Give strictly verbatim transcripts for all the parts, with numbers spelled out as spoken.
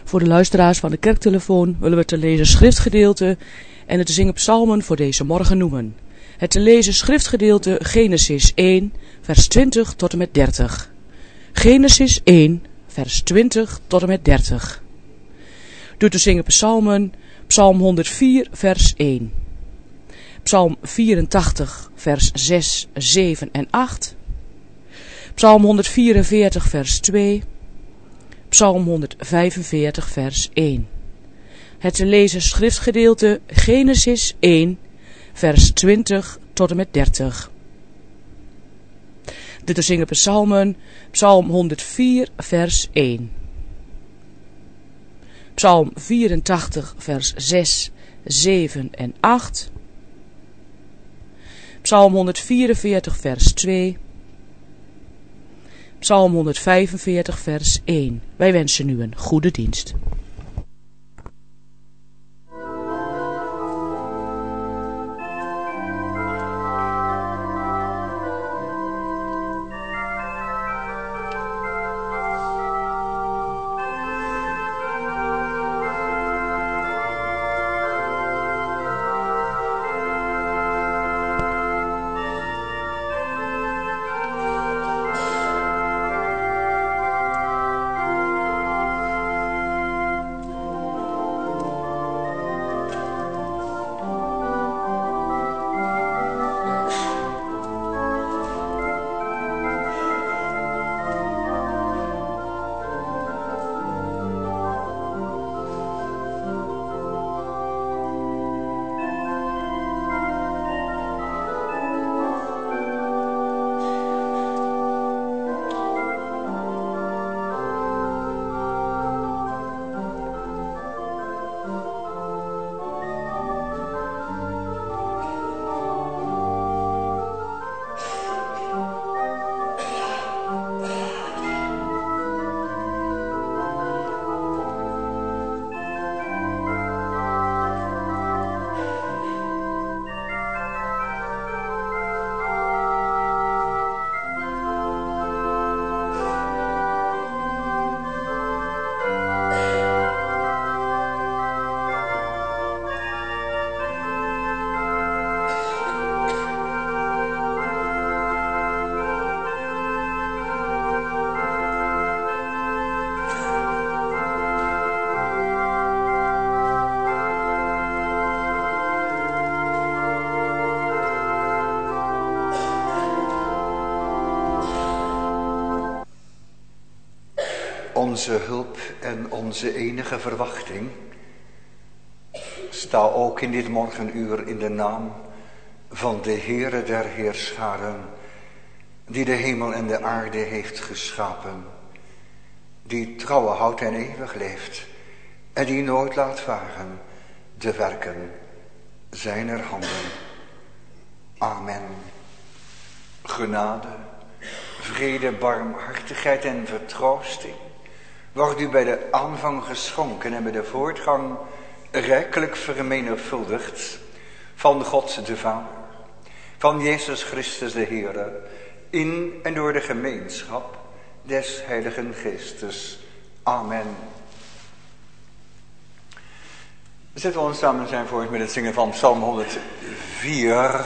Voor de luisteraars van de kerktelefoon willen we te lezen schriftgedeelte en het te zingen psalmen voor deze morgen noemen. Het te lezen schriftgedeelte Genesis één, vers twintig tot en met dertig. Genesis één, vers twintig tot en met dertig. Door te zingen psalmen, psalm honderdvier, vers één. Psalm vierentachtig, vers zes, zeven en acht. Psalm honderdvierenveertig, vers twee. Psalm honderdvijfenveertig, vers één. Het te lezen schriftgedeelte Genesis één, vers twintig tot en met dertig. De te zingen psalmen, psalm honderdvier, vers één. Psalm vierentachtig, vers zes, zeven en acht. Psalm honderdvierenveertig, vers twee. Psalm honderdvijfenveertig, vers één. Wij wensen u een goede dienst. Onze hulp en onze enige verwachting, sta ook in dit morgenuur in de naam van de Heere der Heerscharen, die de hemel en de aarde heeft geschapen, die trouwe houdt en eeuwig leeft en die nooit laat varen de werken zijner handen. Amen. Genade, vrede, barmhartigheid en vertroosting wordt u bij de aanvang geschonken en bij de voortgang rijkelijk vermenigvuldigd van God de Vader, van Jezus Christus de Heere, in en door de gemeenschap des Heiligen Geestes. Amen. Zetten we ons samen zijn voort met het zingen van Psalm honderdvier.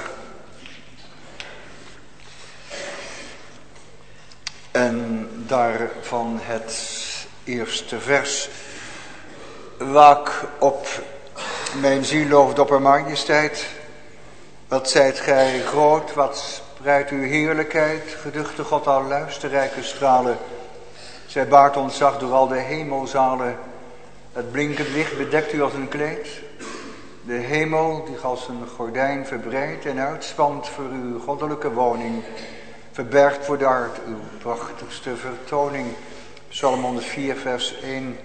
En daarvan het eerste vers. Waak op, mijn ziel looft op haar majesteit. Wat zijt gij groot, wat spreidt uw heerlijkheid. Geduchte God al luisterrijke stralen. Zij baart ons zacht door al de hemelzalen. Het blinkend licht bedekt u als een kleed. De hemel die als een gordijn verbreidt en uitspant voor uw goddelijke woning. Verbergt voor de aard uw prachtigste vertoning. Psalm honderdvier, vers één.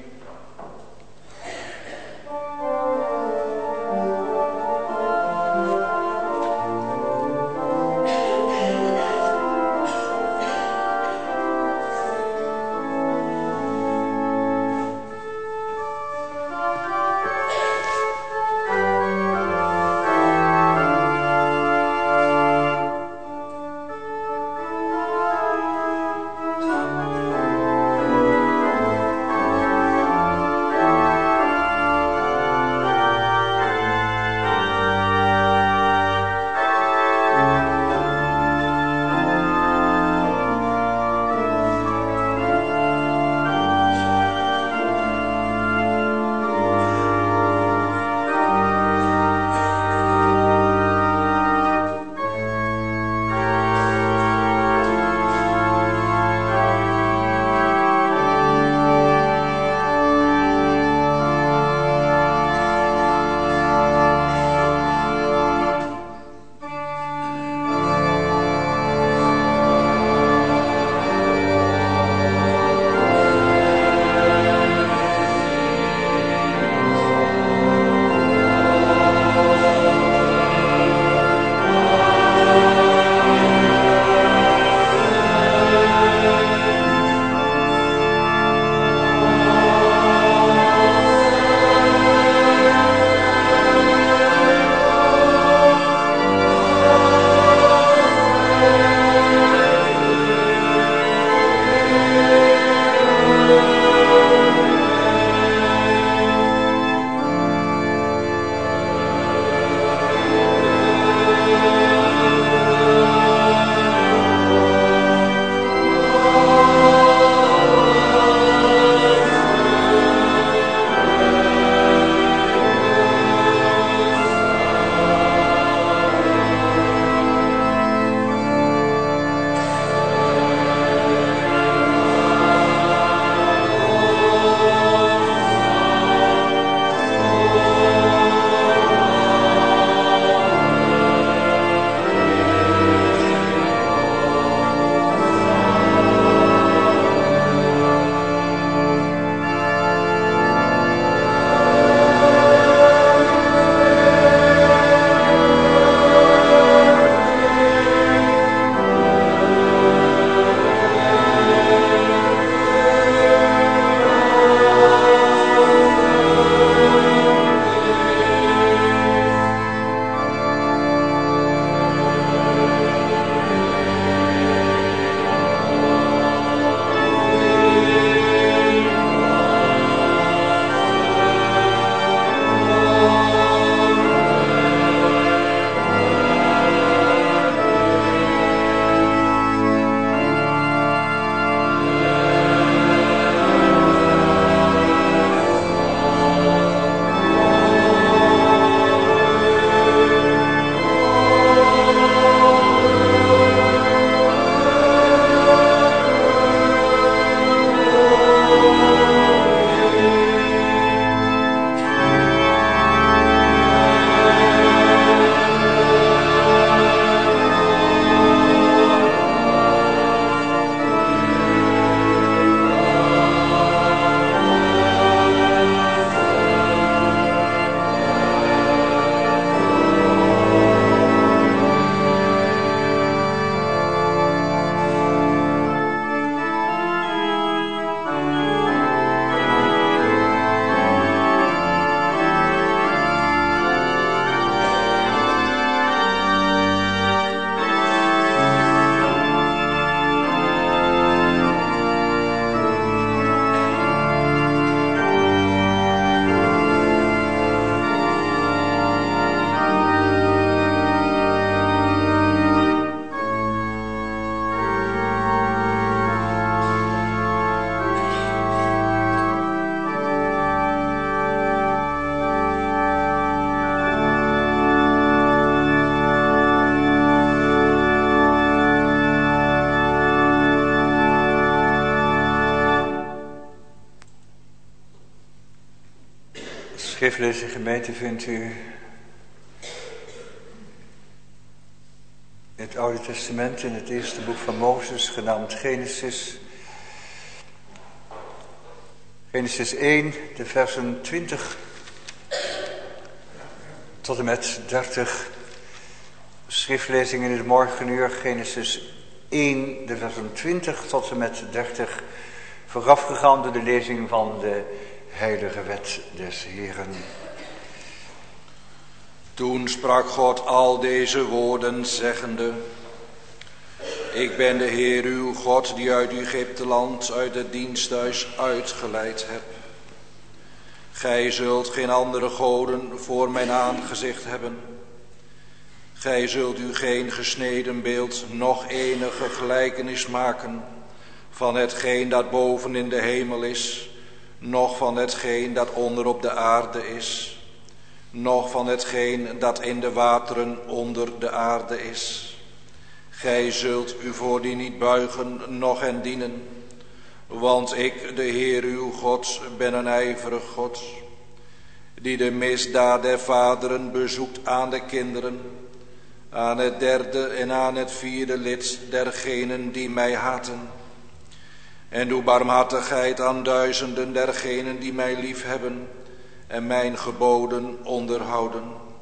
schriftlezing gemeente vindt u in het Oude Testament, in het eerste boek van Mozes, genaamd Genesis. Genesis één, de versen twintig tot en met dertig. Schriftlezing in het morgenuur, Genesis één, de versen twintig tot en met dertig. Voorafgegaan door de lezing van de heilige wet des Heeren. Toen sprak God al deze woorden, zeggende: Ik ben de Heer uw God, die uit Egypteland, uit het diensthuis uitgeleid heb. Gij zult geen andere goden voor mijn aangezicht hebben. Gij zult u geen gesneden beeld, noch enige gelijkenis maken van hetgeen dat boven in de hemel is, noch van hetgeen dat onder op de aarde is, noch van hetgeen dat in de wateren onder de aarde is. Gij zult u voor die niet buigen, noch hen dienen, want ik, de Heer uw God, ben een ijverig God, die de misdaad der vaderen bezoekt aan de kinderen, aan het derde en aan het vierde lid dergenen die mij haten. En doe barmhartigheid aan duizenden dergenen die mij lief hebben en mijn geboden onderhouden.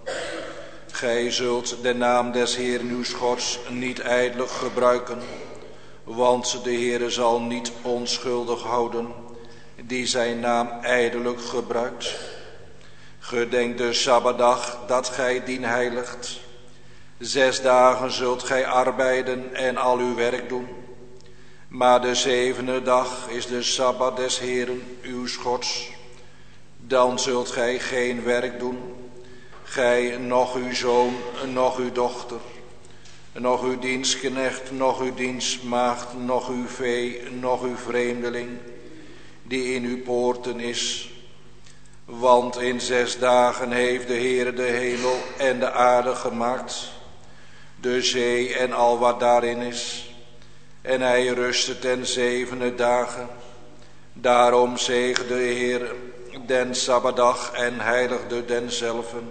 Gij zult de naam des Heeren uws Gods niet ijdelig gebruiken, want de Heere zal niet onschuldig houden die zijn naam ijdelijk gebruikt. Gedenk de Sabbatdag dat gij dien heiligt. Zes dagen zult gij arbeiden en al uw werk doen. Maar de zevende dag is de Sabbat des Heeren uws Gods. Dan zult gij geen werk doen, gij, noch uw zoon, noch uw dochter, noch uw dienstknecht, noch uw dienstmaagd, noch uw vee, noch uw vreemdeling, die in uw poorten is. Want in zes dagen heeft de Heere de hemel en de aarde gemaakt, de zee en al wat daarin is. En hij rustte ten zevende dagen. Daarom zegende de Heer den Sabbatdag en heiligde denzelven.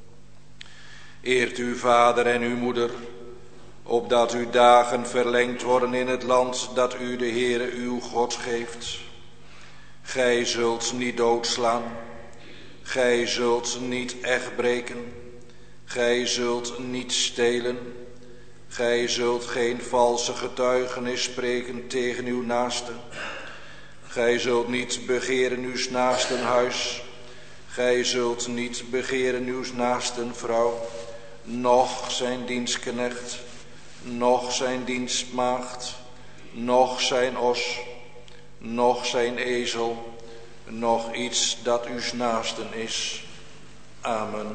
Eert uw vader en uw moeder, opdat uw dagen verlengd worden in het land dat u de Heere uw God geeft. Gij zult niet doodslaan, gij zult niet echt breken, gij zult niet stelen, gij zult geen valse getuigenis spreken tegen uw naaste. Gij zult niet begeren uws naasten huis, gij zult niet begeren uws naasten vrouw, noch zijn dienstknecht, noch zijn dienstmaagd, noch zijn os, noch zijn ezel, noch iets dat uws naasten is. Amen.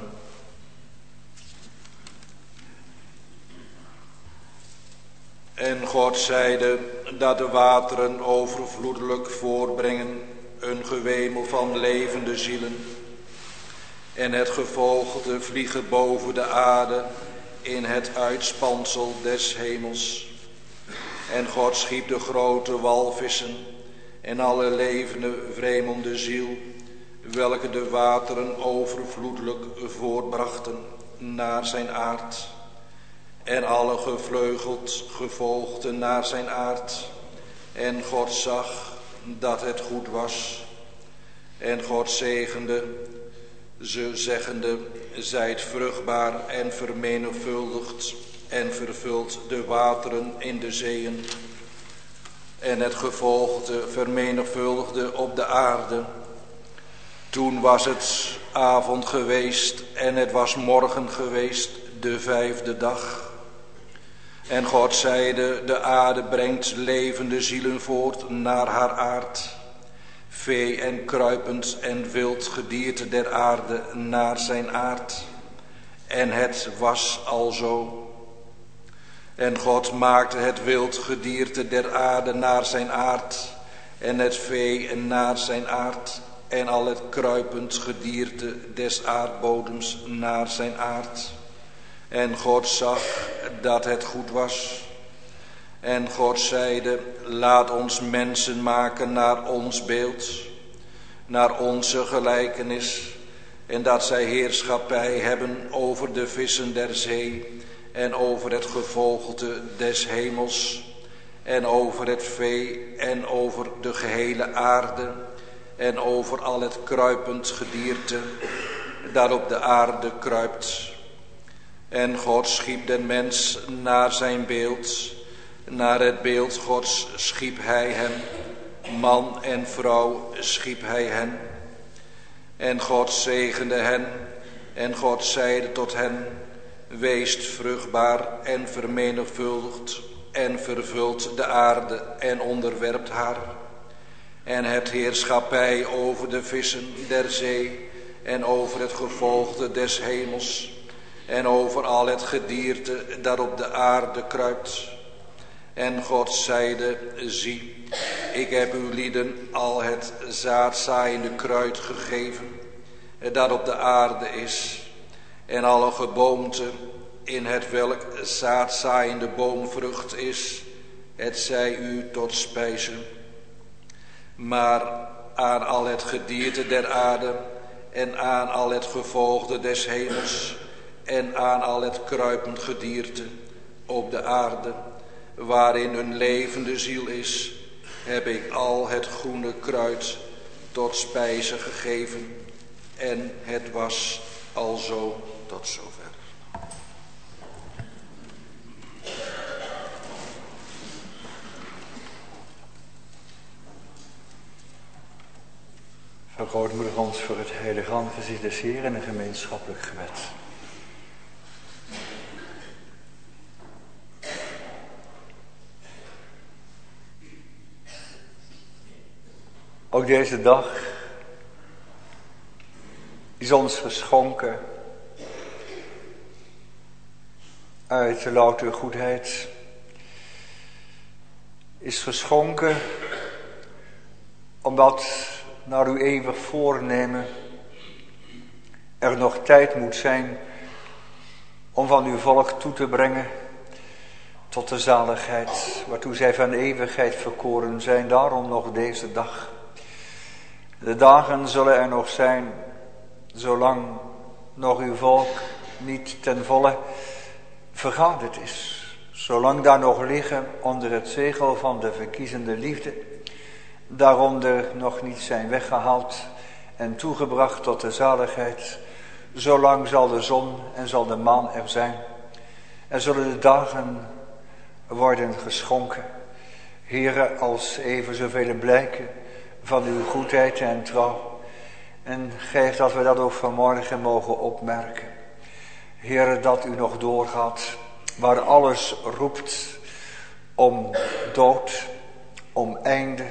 En God zeide dat de wateren overvloedelijk voortbrengen een gewemel van levende zielen. En het gevogelte vliegen boven de aarde in het uitspansel des hemels. En God schiep de grote walvissen en alle levende vreemde ziel, welke de wateren overvloedelijk voortbrachten naar zijn aard. En alle gevleugeld gevolgte naar zijn aard. En God zag dat het goed was. En God zegende ze, zeggende: zijt vruchtbaar en vermenigvuldigd en vervult de wateren in de zeeën. En het gevolgte vermenigvuldigde op de aarde. Toen was het avond geweest en het was morgen geweest, de vijfde dag. En God zeide: de aarde brengt levende zielen voort naar haar aard, vee en kruipend en wild gedierte der aarde naar zijn aard. En het was alzo. En God maakte het wild gedierte der aarde naar zijn aard, en het vee naar zijn aard, en al het kruipend gedierte des aardbodems naar zijn aard. En God zag dat het goed was. En God zeide: laat ons mensen maken naar ons beeld, naar onze gelijkenis, en dat zij heerschappij hebben over de vissen der zee en over het gevogelte des hemels en over het vee en over de gehele aarde en over al het kruipend gedierte dat op de aarde kruipt. En God schiep den mens naar zijn beeld, naar het beeld Gods schiep hij hem, man en vrouw schiep hij hen. En God zegende hen, en God zeide tot hen, weest vruchtbaar en vermenigvuldigt en vervult de aarde en onderwerpt haar. En hebt heerschappij over de vissen der zee en over het gevogelte des hemels en over al het gedierte dat op de aarde kruipt. En God zeide, zie, ik heb uw lieden al het zaadzaaiende kruid gegeven, dat op de aarde is, en alle geboomte in het welk zaadzaaiende boomvrucht is, het zij u tot spijze. Maar aan al het gedierte der aarde en aan al het gevogelte des hemels en aan al het kruipend gedierte op de aarde, waarin een levende ziel is, heb ik al het groene kruid tot spijze gegeven. En het was alzo tot zover. Vergrootmoedig ons voor het heilige aangezicht des Heeren in een gemeenschappelijk gebed. Ook deze dag is ons geschonken uit de louter goedheid, is geschonken omdat naar uw eeuwig voornemen er nog tijd moet zijn om van uw volk toe te brengen tot de zaligheid, waartoe zij van eeuwigheid verkoren zijn. Daarom nog deze dag. De dagen zullen er nog zijn, zolang nog uw volk niet ten volle vergaderd is. Zolang daar nog liggen onder het zegel van de verkiezende liefde, daaronder nog niet zijn weggehaald en toegebracht tot de zaligheid, zolang zal de zon en zal de maan er zijn. En zullen de dagen worden geschonken. Heere, als even zoveel blijken van uw goedheid en trouw. En geef dat we dat ook vanmorgen mogen opmerken. Heere, dat u nog doorgaat waar alles roept om dood, om einde.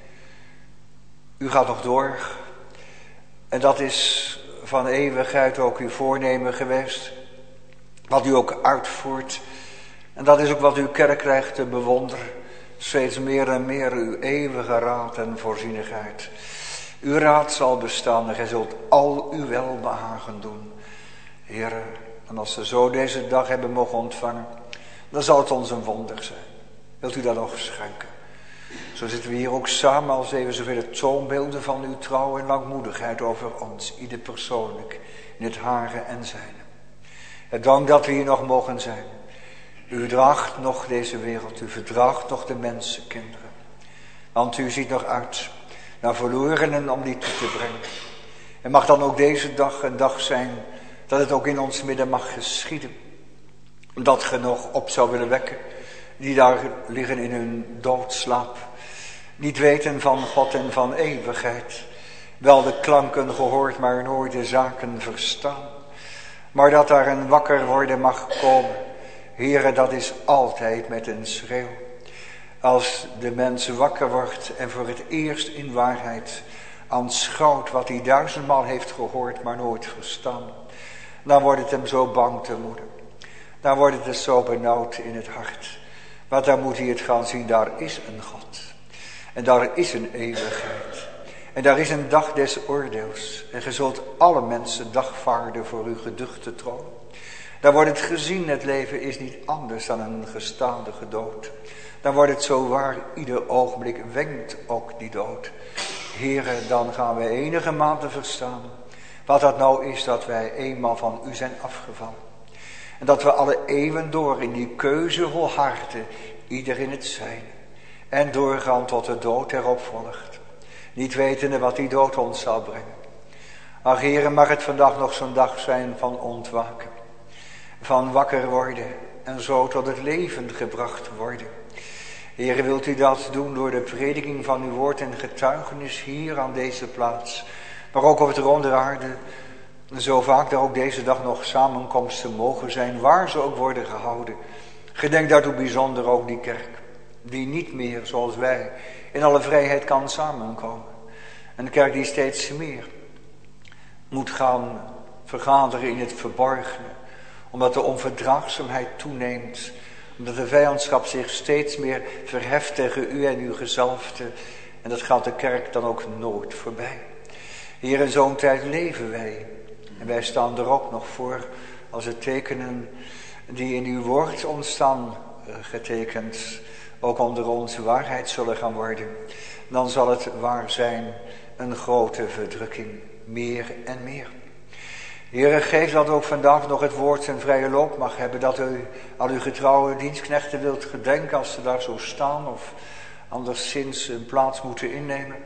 U gaat nog door. En dat is van eeuwigheid ook uw voornemen geweest. Wat u ook uitvoert. En dat is ook wat uw kerk krijgt te bewonderen. Steeds meer en meer uw eeuwige raad en voorzienigheid. Uw raad zal bestaan en gij zult al uw welbehagen doen. Heere, en als we zo deze dag hebben mogen ontvangen, dan zal het ons een wonder zijn. Wilt u dat nog schenken? Zo zitten we hier ook samen als even zoveel toonbeelden van uw trouw en langmoedigheid over ons. Ieder persoonlijk, in het hare en zijne. Het dank dat we hier nog mogen zijn. U draagt nog deze wereld, u verdraagt nog de mensenkinderen. Want u ziet nog uit naar verlorenen om die toe te brengen. En mag dan ook deze dag een dag zijn dat het ook in ons midden mag geschieden. Dat ge nog op zou willen wekken, die daar liggen in hun doodslaap. Niet weten van God en van eeuwigheid. Wel de klanken gehoord, maar nooit de zaken verstaan. Maar dat daar een wakker worden mag komen. Heere, dat is altijd met een schreeuw. Als de mens wakker wordt en voor het eerst in waarheid aanschouwt wat hij duizendmaal heeft gehoord, maar nooit verstaan. Dan wordt het hem zo bang te moeden. Dan wordt het dus zo benauwd in het hart. Want dan moet hij het gaan zien, daar is een God. En daar is een eeuwigheid. En daar is een dag des oordeels. En ge zult alle mensen dagvaarden voor uw geduchte troon. Dan wordt het gezien, het leven is niet anders dan een gestadige dood. Dan wordt het zo waar, ieder ogenblik wenkt ook die dood. Heere, dan gaan we enige maanden verstaan Wat dat nou is dat wij eenmaal van u zijn afgevallen. En dat we alle eeuwen door in die keuze volharden, ieder in het zijne. En doorgaan tot de dood erop volgt. Niet wetende wat die dood ons zal brengen. Ach Heere, mag het vandaag nog zo'n dag zijn van ontwaken. Van wakker worden en zo tot het leven gebracht worden. Heere, wilt u dat doen door de prediking van uw woord en getuigenis hier aan deze plaats. Maar ook op het ronde aarde, zo vaak er ook deze dag nog samenkomsten mogen zijn, waar ze ook worden gehouden. Gedenk daartoe bijzonder ook die kerk, die niet meer zoals wij in alle vrijheid kan samenkomen. Een kerk die steeds meer moet gaan vergaderen in het verborgene, omdat de onverdraagzaamheid toeneemt, omdat de vijandschap zich steeds meer verheft tegen u en uw gezalfde. En dat gaat de kerk dan ook nooit voorbij. Hier in zo'n tijd leven wij. En wij staan er ook nog voor als de tekenen die in uw woord ontstaan getekend ook onder onze waarheid zullen gaan worden. Dan zal het waar zijn een grote verdrukking, meer en meer. Heere, geef dat ook vandaag nog het woord zijn vrije loop mag hebben. Dat u al uw getrouwe dienstknechten wilt gedenken als ze daar zo staan. Of anderszins een plaats moeten innemen.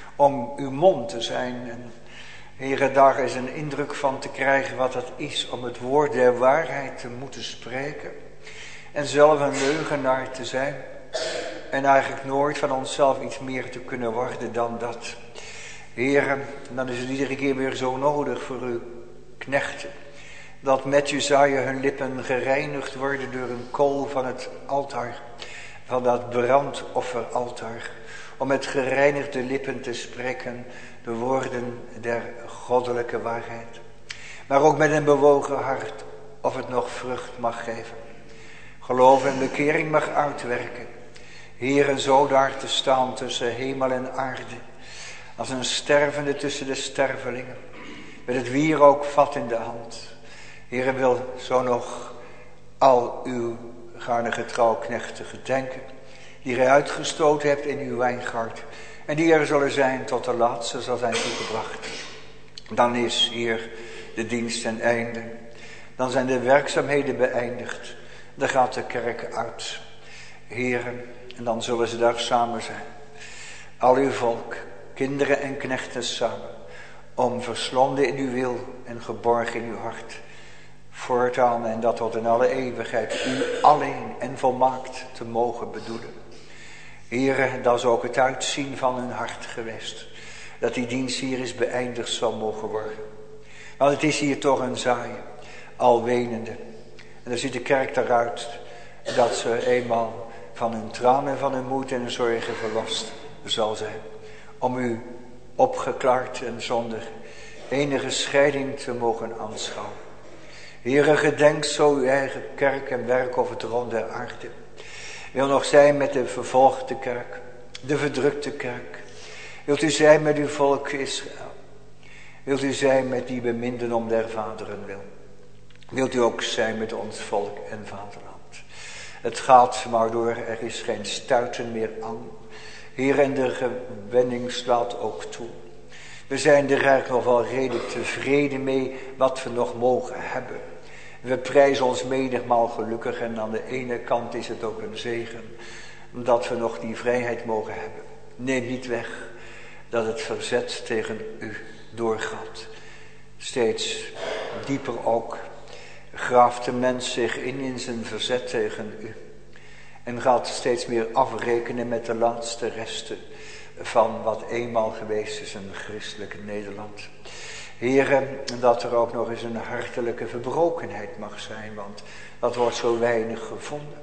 Om uw mond te zijn. En Heere, daar is een indruk van te krijgen wat het is om het woord der waarheid te moeten spreken. En zelf een leugenaar te zijn. En eigenlijk nooit van onszelf iets meer te kunnen worden dan dat. Heere, dan is het iedere keer weer zo nodig voor uw knechten. Dat met Jesaja hun lippen gereinigd worden door een kool van het altaar. Van dat brandofferaltaar. Om met gereinigde lippen te spreken de woorden der goddelijke waarheid. Maar ook met een bewogen hart of het nog vrucht mag geven. Geloof en bekering mag uitwerken. Heere, zo daar te staan tussen hemel en aarde. Als een stervende tussen de stervelingen. Met het wierookvat in de hand. Heere, wil zo nog al uw gaarne getrouwknechten gedenken. Die gij uitgestoten hebt in uw wijngaard. En die er zullen zijn tot de laatste zal zijn toegebracht. Dan is hier de dienst ten einde. Dan zijn de werkzaamheden beëindigd. Dan gaat de kerk uit. Heren, en dan zullen ze daar samen zijn. Al uw volk, kinderen en knechten samen. Om verslonden in uw wil en geborgen in uw hart. Voortaan en dat tot in alle eeuwigheid u alleen en volmaakt te mogen bedoelen. Heren, dat is ook het uitzien van hun hart geweest. Dat die dienst hier is beëindigd zal mogen worden. Want het is hier toch een zaaien, al wenende. En dan ziet de kerk eruit dat ze eenmaal van hun tranen en van hun moed en hun zorgen verlost zal zijn. Om u opgeklaard en zonder enige scheiding te mogen aanschouwen. Heere, gedenk zo uw eigen kerk en werk over het rond der aarde. Wil nog zijn met de vervolgde kerk, de verdrukte kerk. Wilt u zijn met uw volk Israël. Wilt u zijn met die beminden om der vaderen wil. Wilt u ook zijn met ons volk en vaderland. Het gaat maar door, er is geen stuiten meer aan. Heer, en de gewenning slaat ook toe. We zijn er eigenlijk nog wel redelijk tevreden mee wat we nog mogen hebben. We prijzen ons menigmaal gelukkig en aan de ene kant is het ook een zegen dat we nog die vrijheid mogen hebben. Neem niet weg dat het verzet tegen u doorgaat. Steeds dieper ook graaft de mens zich in in zijn verzet tegen u. En gaat steeds meer afrekenen met de laatste resten van wat eenmaal geweest is een christelijk Nederland. Heren, dat er ook nog eens een hartelijke verbrokenheid mag zijn, want dat wordt zo weinig gevonden.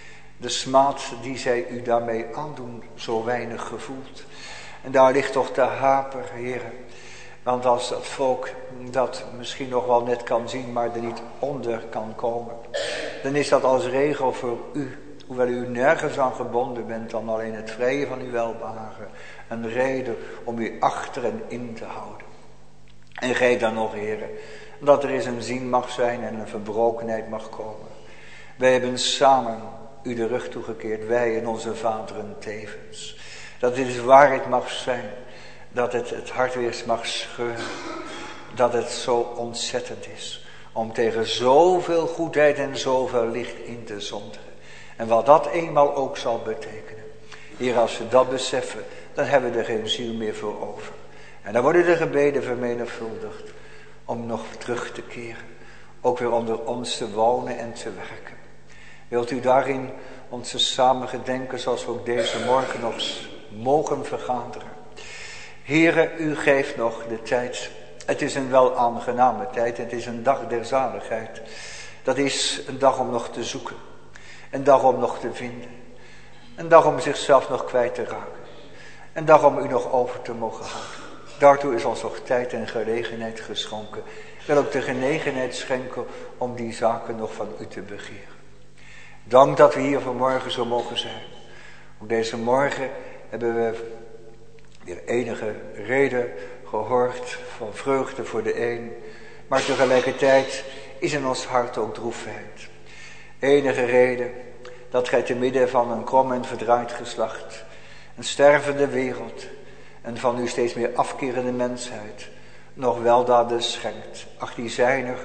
De smaad die zij u daarmee aandoen, zo weinig gevoeld. En daar ligt toch de haper, heren. Want als dat volk dat misschien nog wel net kan zien, maar er niet onder kan komen, dan is dat als regel voor u, hoewel u nergens aan gebonden bent dan alleen het vrije van uw welbehagen, een reden om u achter en in te houden. En geef dan nog, heren, dat er eens een zien mag zijn en een verbrokenheid mag komen. Wij hebben samen u de rug toegekeerd, wij en onze vaderen tevens. Dat dit waarheid mag zijn, dat het het hart weer mag scheuren. dat het zo ontzettend is om tegen zoveel goedheid en zoveel licht in te zondigen. En wat dat eenmaal ook zal betekenen. Heer, als we dat beseffen, dan hebben we er geen ziel meer voor over. En dan worden de gebeden vermenigvuldigd om nog terug te keren. Ook weer onder ons te wonen en te werken. Wilt u daarin onze samen gedenken zoals we ook deze morgen nog mogen vergaderen. Heere, u geeft nog de tijd. Het is een wel aangename tijd. Het is een dag der zaligheid. Dat is een dag om nog te zoeken. Een dag om nog te vinden. Een dag om zichzelf nog kwijt te raken. Een dag om u nog over te mogen houden. Daartoe is ons nog tijd en gelegenheid geschonken. Ik wil ook de genegenheid schenken om die zaken nog van u te begeren. Dank dat we hier vanmorgen zo mogen zijn. Ook deze morgen hebben we weer enige reden gehoord van vreugde voor de een. Maar tegelijkertijd is in ons hart ook droefheid. Enige reden dat gij te midden van een krom en verdraaid geslacht, een stervende wereld en van u steeds meer afkerende mensheid nog weldaden schenkt. Ach, die zijn er,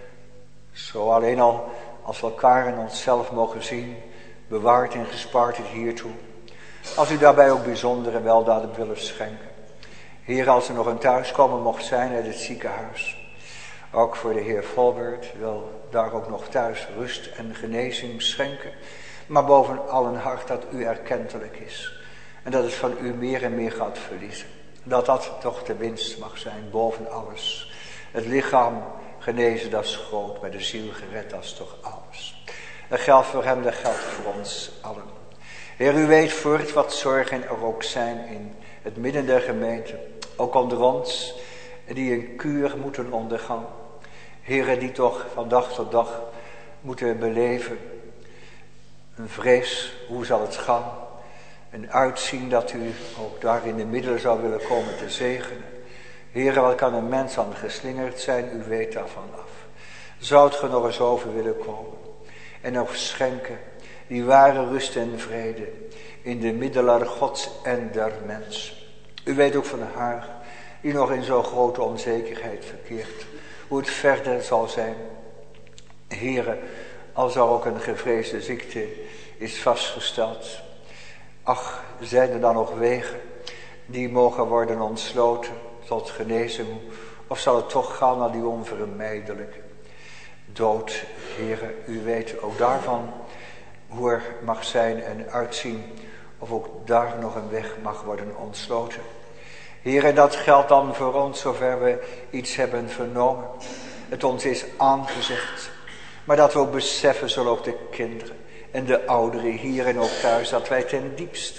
zo alleen al als we elkaar en onszelf mogen zien, bewaard en gespaard het hiertoe. Als u daarbij ook bijzondere weldaden willen schenken. Heer, als er nog een thuiskomen mocht zijn uit het ziekenhuis. Ook voor de heer Volbert wil daar ook nog thuis rust en genezing schenken. Maar bovenal een hart dat u erkentelijk is. En dat het van u meer en meer gaat verliezen. Dat dat toch de winst mag zijn boven alles. Het lichaam genezen, dat is groot. Maar de ziel gered, dat is toch alles. Dat geldt voor hem, dat geldt voor ons allen. Heer, u weet voort wat zorgen er ook zijn in het midden der gemeente. Ook onder ons, die een kuur moeten ondergaan. Heren, die toch van dag tot dag moeten beleven. Een vrees, hoe zal het gaan? Een uitzien dat u ook daar in de middelen zou willen komen te zegenen. Heren, wat kan een mens aan geslingerd zijn? U weet daarvan af. Zou het ge nog eens over willen komen? En nog schenken die ware rust en vrede in de middelaar Gods en der mens. U weet ook van haar die nog in zo'n grote onzekerheid verkeert. Hoe het verder zal zijn. Heren, als er ook een gevreesde ziekte is vastgesteld. Ach, zijn er dan nog wegen die mogen worden ontsloten tot genezing? Of zal het toch gaan naar die onvermijdelijke dood? Heren, u weet ook daarvan hoe er mag zijn en uitzien. Of ook daar nog een weg mag worden ontsloten. Heren, dat geldt dan voor ons zover we iets hebben vernomen. Het ons is aangezegd. Maar dat we ook beseffen, zullen ook de kinderen en de ouderen hier en ook thuis, dat wij ten diepste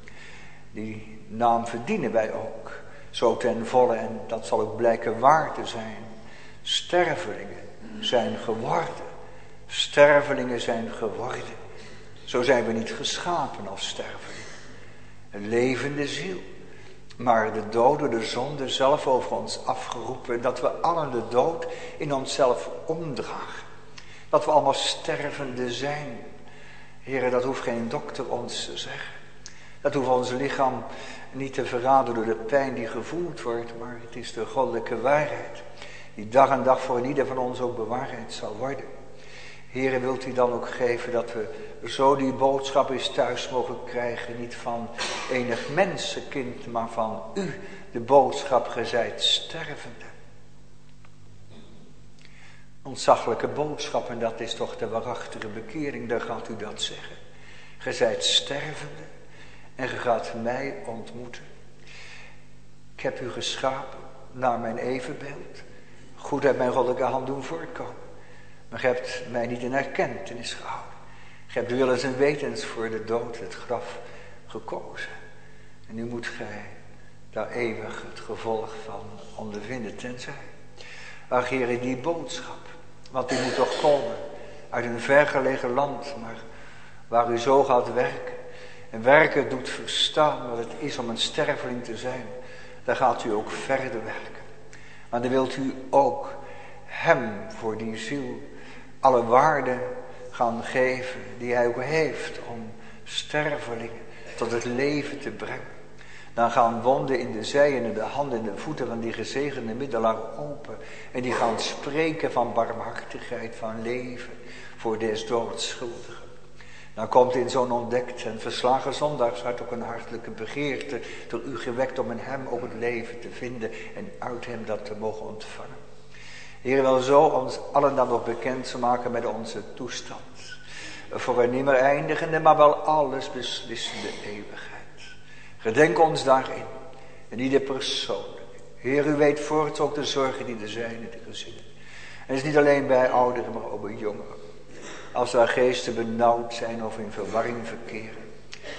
die naam verdienen wij ook. Zo ten volle, en dat zal ook blijken waar te zijn. Stervelingen zijn geworden. Stervelingen zijn geworden. Zo zijn we niet geschapen als stervelingen. Een levende ziel. Maar de dood door de zonde zelf over ons afgeroepen. Dat we allen de dood in onszelf omdragen. Dat we allemaal stervende zijn. Heren, dat hoeft geen dokter ons te zeggen. Dat hoeft ons lichaam niet te verraden door de pijn die gevoeld wordt. Maar het is de goddelijke waarheid. Die dag en dag voor ieder van ons ook bewaarheid zal worden. Heren, wilt u dan ook geven dat we zo die boodschap eens thuis mogen krijgen. Niet van enig mensenkind, maar van u de boodschap, ge zijt stervende. Ontzaglijke boodschap, en dat is toch de waarachtige bekering, daar gaat u dat zeggen. Ge zijt stervende en ge gaat mij ontmoeten. Ik heb u geschapen naar mijn evenbeeld. Goed uit mijn goddelijke hand doen voortkomen. Maar ge hebt mij niet in erkentenis gehouden. Ge hebt willens en wetens voor de dood, het graf, gekozen. En nu moet gij daar eeuwig het gevolg van ondervinden tenzij. Ach, Heere, die boodschap. Want die moet toch komen uit een vergelegen land, maar waar u zo gaat werken. En werken doet verstaan wat het is om een sterveling te zijn. Daar gaat u ook verder werken. Maar dan wilt u ook hem voor die ziel alle waarde gaan geven die hij ook heeft om stervelingen tot het leven te brengen. Dan gaan wonden in de zij en in de handen en de voeten van die gezegende middelaar open. En die gaan spreken van barmhartigheid, van leven voor des doods schuldigen. Dan komt in zo'n ontdekt en verslagen zondagshart ook een hartelijke begeerte door u gewekt om in hem ook het leven te vinden en uit hem dat te mogen ontvangen. Heer, wil zo ons allen dan nog bekend te maken met onze toestand. Voor een niet meer eindigende, maar wel alles beslissende eeuwigheid. Gedenk ons daarin. En ieder persoonlijk. Heer, u weet voorts ook de zorgen die er zijn in de gezinnen. En het is niet alleen bij ouderen, maar ook bij jongeren. Als daar geesten benauwd zijn of in verwarring verkeren.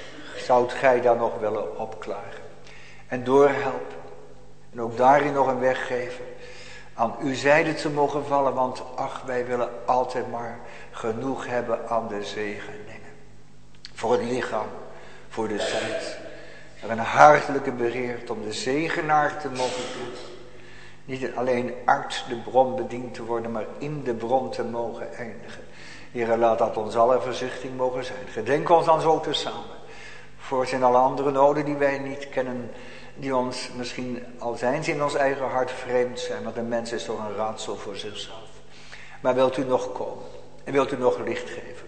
Zoudt gij daar nog willen opklagen. En doorhelpen. En ook daarin nog een weg geven. Aan uw zijde te mogen vallen. Want ach, wij willen altijd maar genoeg hebben aan de zegeningen. Voor het lichaam. Voor de tijd. Er een hartelijke begeerte om de zegenaar te mogen doen. Niet alleen uit de bron bediend te worden, maar in de bron te mogen eindigen. Heere, laat dat ons alle verzichting mogen zijn. Gedenk ons dan zo tezamen. Voor zijn alle andere noden die wij niet kennen, die ons misschien, al zijn ze in ons eigen hart, vreemd zijn. Want een mens is toch een raadsel voor zichzelf. Maar wilt u nog komen? En wilt u nog licht geven?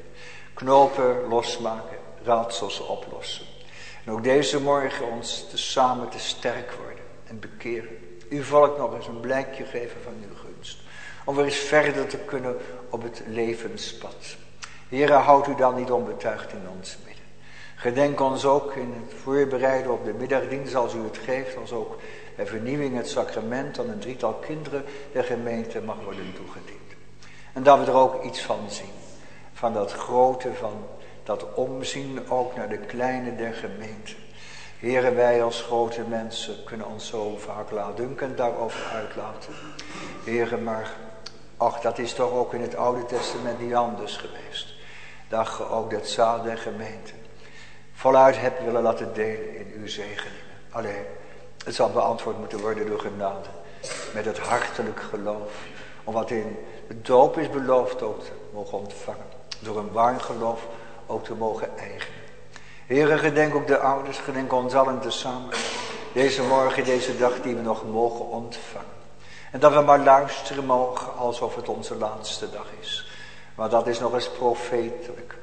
Knopen losmaken, raadsels oplossen. En ook deze morgen ons tezamen te sterk worden en bekeren. Uw volk nog eens een blijkje geven van uw gunst. Om weer eens verder te kunnen op het levenspad. Heere, houd u dan niet onbetuigd in ons midden. Gedenk ons ook in het voorbereiden op de middagdienst als u het geeft. Als ook bij vernieuwing het sacrament aan een drietal kinderen der gemeente mag worden toegediend. En dat we er ook iets van zien. Van dat grote, van dat omzien ook naar de kleine der gemeente. Heere, wij als grote mensen kunnen ons zo vaak laatdunkend daarover uitlaten. Heere, maar ach, dat is toch ook in het Oude Testament niet anders geweest. Dat je ook dat zaal der gemeente voluit hebt willen laten delen in uw zegeningen. Alleen, het zal beantwoord moeten worden door genade. Met het hartelijk geloof. Om wat in de doop is beloofd ook te mogen ontvangen. Door een waar geloof ook te mogen eigenen. Heere, gedenk ook de ouders, gedenk ons allen tezamen. Deze morgen, deze dag die we nog mogen ontvangen. En dat we maar luisteren mogen alsof het onze laatste dag is. Maar dat is nog eens profetelijk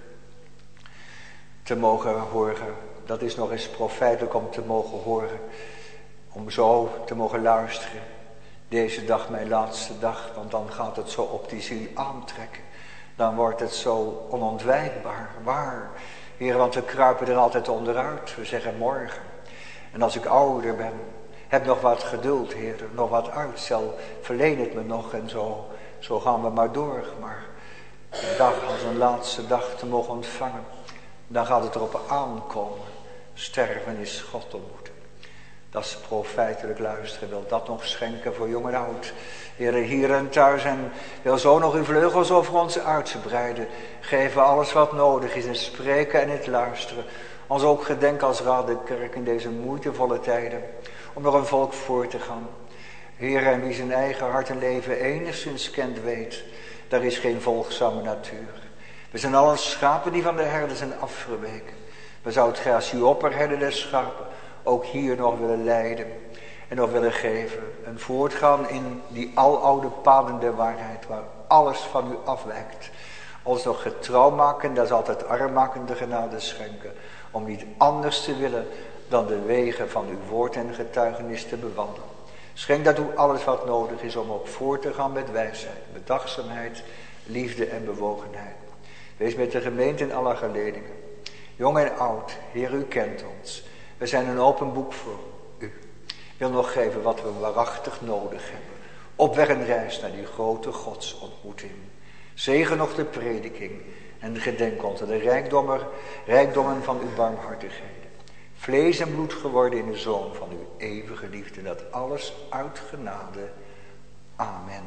te mogen horen. Dat is nog eens profetelijk om te mogen horen. Om zo te mogen luisteren. Deze dag mijn laatste dag, want dan gaat het zo op die ziel aantrekken. Dan wordt het zo onontwijkbaar, waar. Heer, want we kruipen er altijd onderuit. We zeggen morgen. En als ik ouder ben, heb nog wat geduld, Heer, nog wat uitstel. Verleen het me nog en zo, zo gaan we maar door. Maar een dag als een laatste dag te mogen ontvangen, dan gaat het erop aankomen. Sterven is God ontmoeten. Dat is profijtelijk luisteren. Wil dat nog schenken voor jong en oud. Heer, hier en thuis en wil zo nog uw vleugels over ons uitbreiden. Geven alles wat nodig is in spreken en in het luisteren. Ons ook gedenk als raad de kerk in deze moeitevolle tijden. Om nog een volk voor te gaan. Heer, en wie zijn eigen hart en leven enigszins kent weet. Daar is geen volgzame natuur. We zijn allen schapen die van de herder zijn afgeweken. We zouden het graag uw opperherder der schapen ook hier nog willen leiden. En nog willen geven. En voortgaan in die aloude paden der waarheid. Waar alles van u afwijkt. Ons nog getrouw maken. Dat is altijd arm maken de genade schenken. Om niet anders te willen dan de wegen van uw woord en getuigenis te bewandelen. Schenk dat u alles wat nodig is om ook voort te gaan met wijsheid, bedachtzaamheid, liefde en bewogenheid. Wees met de gemeente in alle geledingen. Jong en oud, Heer, u kent ons. We zijn een open boek voor u. Ik wil nog geven wat we waarachtig nodig hebben. Op weg en reis naar die grote godsontmoeting. Zegen nog de prediking en gedenk ons aan de rijkdommen, rijkdommen van uw barmhartigheden. Vlees en bloed geworden in de Zoon van uw eeuwige liefde. Dat alles uit genade. Amen.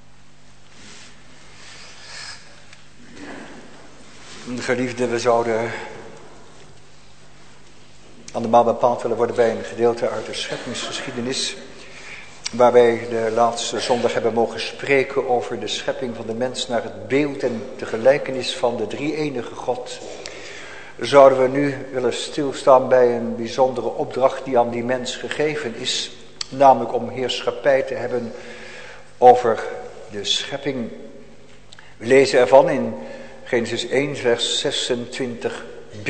Geliefden, we zouden andermaal bepaald willen worden bij een gedeelte uit de scheppingsgeschiedenis. Waar wij de laatste zondag hebben mogen spreken over de schepping van de mens naar het beeld en de gelijkenis van de drie-enige God. zouden we nu willen stilstaan bij een bijzondere opdracht die aan die mens gegeven is. Namelijk om heerschappij te hebben over de schepping. We lezen ervan in Genesis één vers zesentwintig b.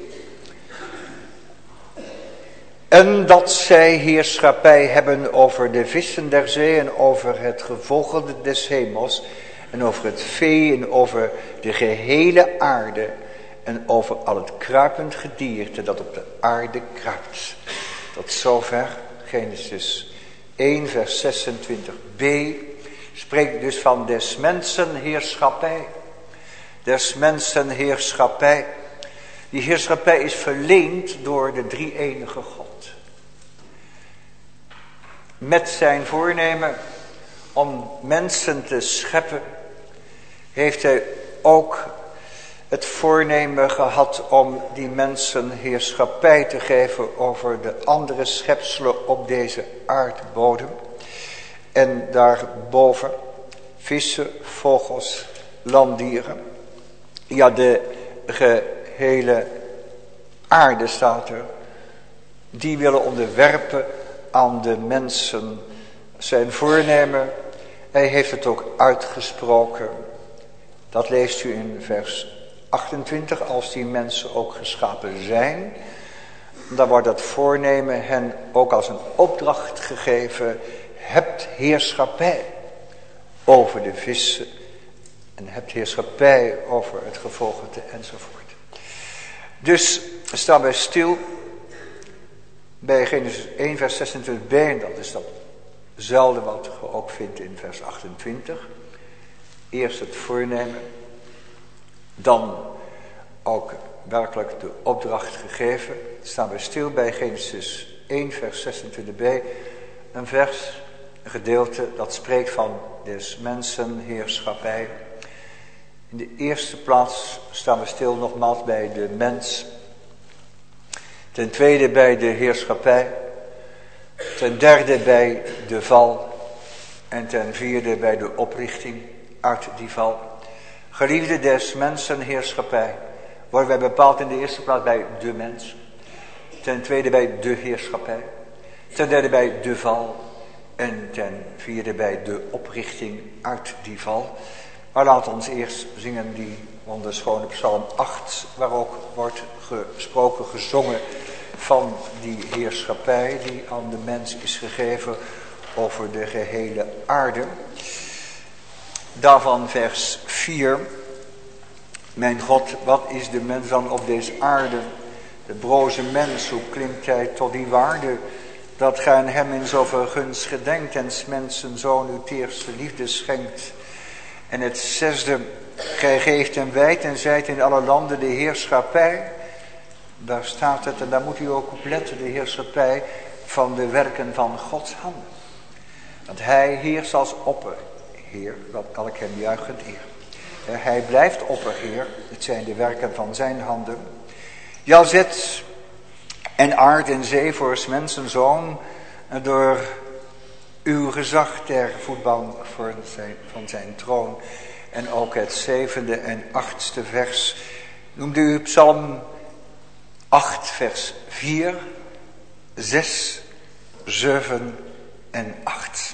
En dat zij heerschappij hebben over de vissen der zee en over het gevogelte des hemels en over het vee en over de gehele aarde en over al het kruipend gedierte dat op de aarde kruipt. Tot zover Genesis één vers zesentwintig b spreekt dus van des mensen heerschappij. Des mensen heerschappij. Die heerschappij is verleend door de drie-enige God. Met zijn voornemen om mensen te scheppen, heeft hij ook het voornemen gehad om die mensen heerschappij te geven over de andere schepselen op deze aardbodem. En daarboven vissen, vogels, landdieren. Ja, de gehele aarde staat er. Die willen onderwerpen aan de mensen zijn voornemen. Hij heeft het ook uitgesproken. Dat leest u in vers achtentwintig. Als die mensen ook geschapen zijn, dan wordt dat voornemen hen ook als een opdracht gegeven. Hebt heerschappij over de vissen en hebt heerschappij over het gevogelte enzovoort. Dus staan wij stil bij Genesis één vers zesentwintig b en dat is datzelfde wat je ook vindt in vers achtentwintig. Eerst het voornemen, dan ook werkelijk de opdracht gegeven. Staan wij stil bij Genesis één vers zesentwintig b, een vers, een gedeelte dat spreekt van des mensen heerschappij. In de eerste plaats staan we stil nogmaals bij de mens. Ten tweede bij de heerschappij. Ten derde bij de val. En ten vierde bij de oprichting uit die val. Geliefde des mensen heerschappij. Worden wij bepaald in de eerste plaats bij de mens. Ten tweede bij de heerschappij. Ten derde bij de val. En ten vierde bij de oprichting uit die val. Maar laat ons eerst zingen die wonderschone psalm acht. Waar ook wordt gesproken, gezongen van die heerschappij die aan de mens is gegeven over de gehele aarde. Daarvan vers vier. Mijn God, wat is de mens dan op deze aarde? De broze mens, hoe klimt hij tot die waarde? Dat gij aan hem in zoveel gunst gedenkt en 's mensen zoon uw teerste liefde schenkt. En het zesde, gij geeft en wijdt en zijt in alle landen de heerschappij. Daar staat het, en daar moet u ook op letten, de heerschappij van de werken van Gods handen. Want hij heerst als opperheer, dat elk hem juichend eer. Hij blijft opperheer, het zijn de werken van zijn handen. Ja, zet en aard en zee voor 's mensen zoon, door uw gezag ter voetbank voor zijn, van zijn troon. En ook het zevende en achtste vers noemde u psalm acht vers vier, zes, zeven en acht.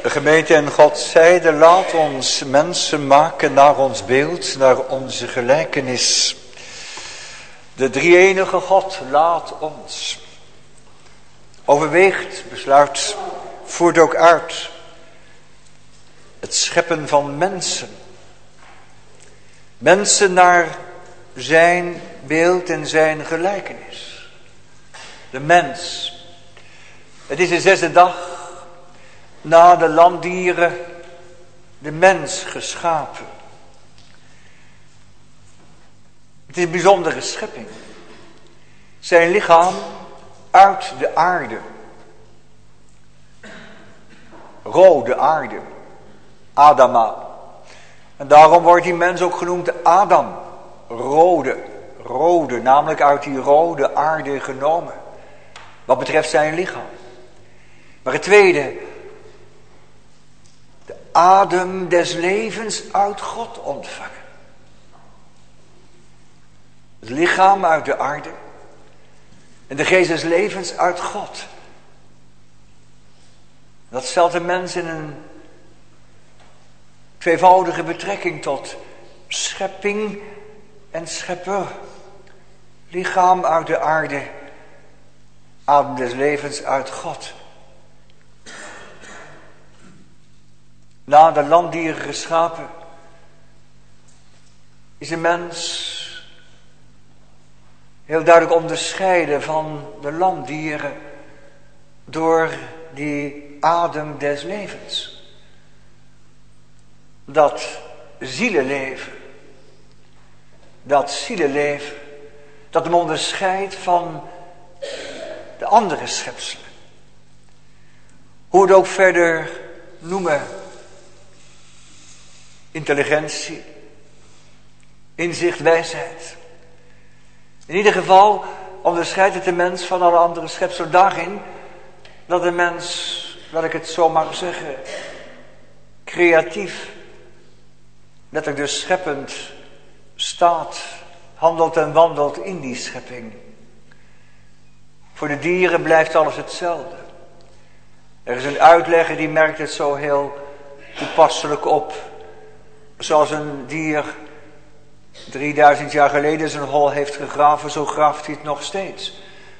De gemeente en God zeide, laat ons mensen maken naar ons beeld, naar onze gelijkenis. De drie-enige God laat ons. Overweegt, besluit, voert ook uit. Het scheppen van mensen. Mensen naar zijn beeld en zijn gelijkenis. De mens. Het is de zesde dag na de landdieren de mens geschapen. Het is een bijzondere schepping. Zijn lichaam uit de aarde. Rode aarde. Adama. En daarom wordt die mens ook genoemd Adam. Rode. Rode. Namelijk uit die rode aarde genomen. Wat betreft zijn lichaam. Maar het tweede. De adem des levens uit God ontvangen. Het lichaam uit de aarde. En de geest des levens uit God. Dat stelt de mens in een tweevoudige betrekking tot schepping en schepper. Lichaam uit de aarde. Adem des levens uit God. Na de landdieren geschapen is een mens heel duidelijk onderscheiden van de landdieren door die adem des levens. Dat zielenleven, dat zielenleven, dat hem onderscheidt van de andere schepselen. Hoe we het ook verder noemen, intelligentie, inzicht, wijsheid. In ieder geval onderscheidt het de mens van alle andere schepselen daarin dat de mens, laat ik het zo maar zeggen, creatief, letterlijk dus scheppend, staat, handelt en wandelt in die schepping. Voor de dieren blijft alles hetzelfde. Er is een uitlegger die merkt het zo heel toepasselijk op. Zoals een dier drieduizend jaar geleden zijn hol heeft gegraven, zo graaft hij het nog steeds.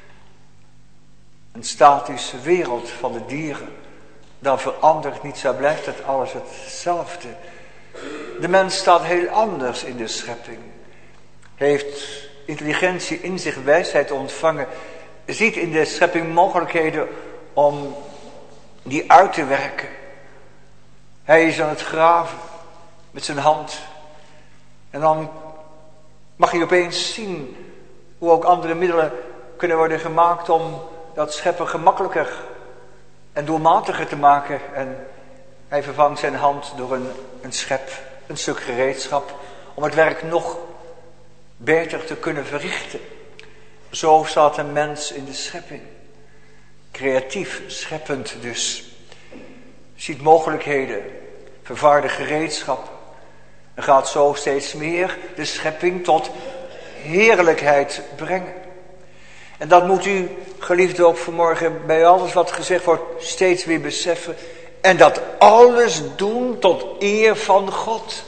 Een statische wereld van de dieren. Dan verandert niets, daar blijft het alles hetzelfde. De mens staat heel anders in de schepping. Heeft intelligentie, inzicht, wijsheid ontvangen. Ziet in de schepping mogelijkheden om die uit te werken. Hij is aan het graven met zijn hand. En dan mag je opeens zien hoe ook andere middelen kunnen worden gemaakt om dat scheppen gemakkelijker en doelmatiger te maken. En hij vervangt zijn hand door een, een schep, een stuk gereedschap, om het werk nog beter te kunnen verrichten. Zo staat een mens in de schepping. Creatief, scheppend dus. Ziet mogelijkheden, vervaardigt gereedschap. En gaat zo steeds meer de schepping tot heerlijkheid brengen. En dat moet u, geliefde, ook vanmorgen bij alles wat gezegd wordt steeds weer beseffen. En dat alles doen tot eer van God.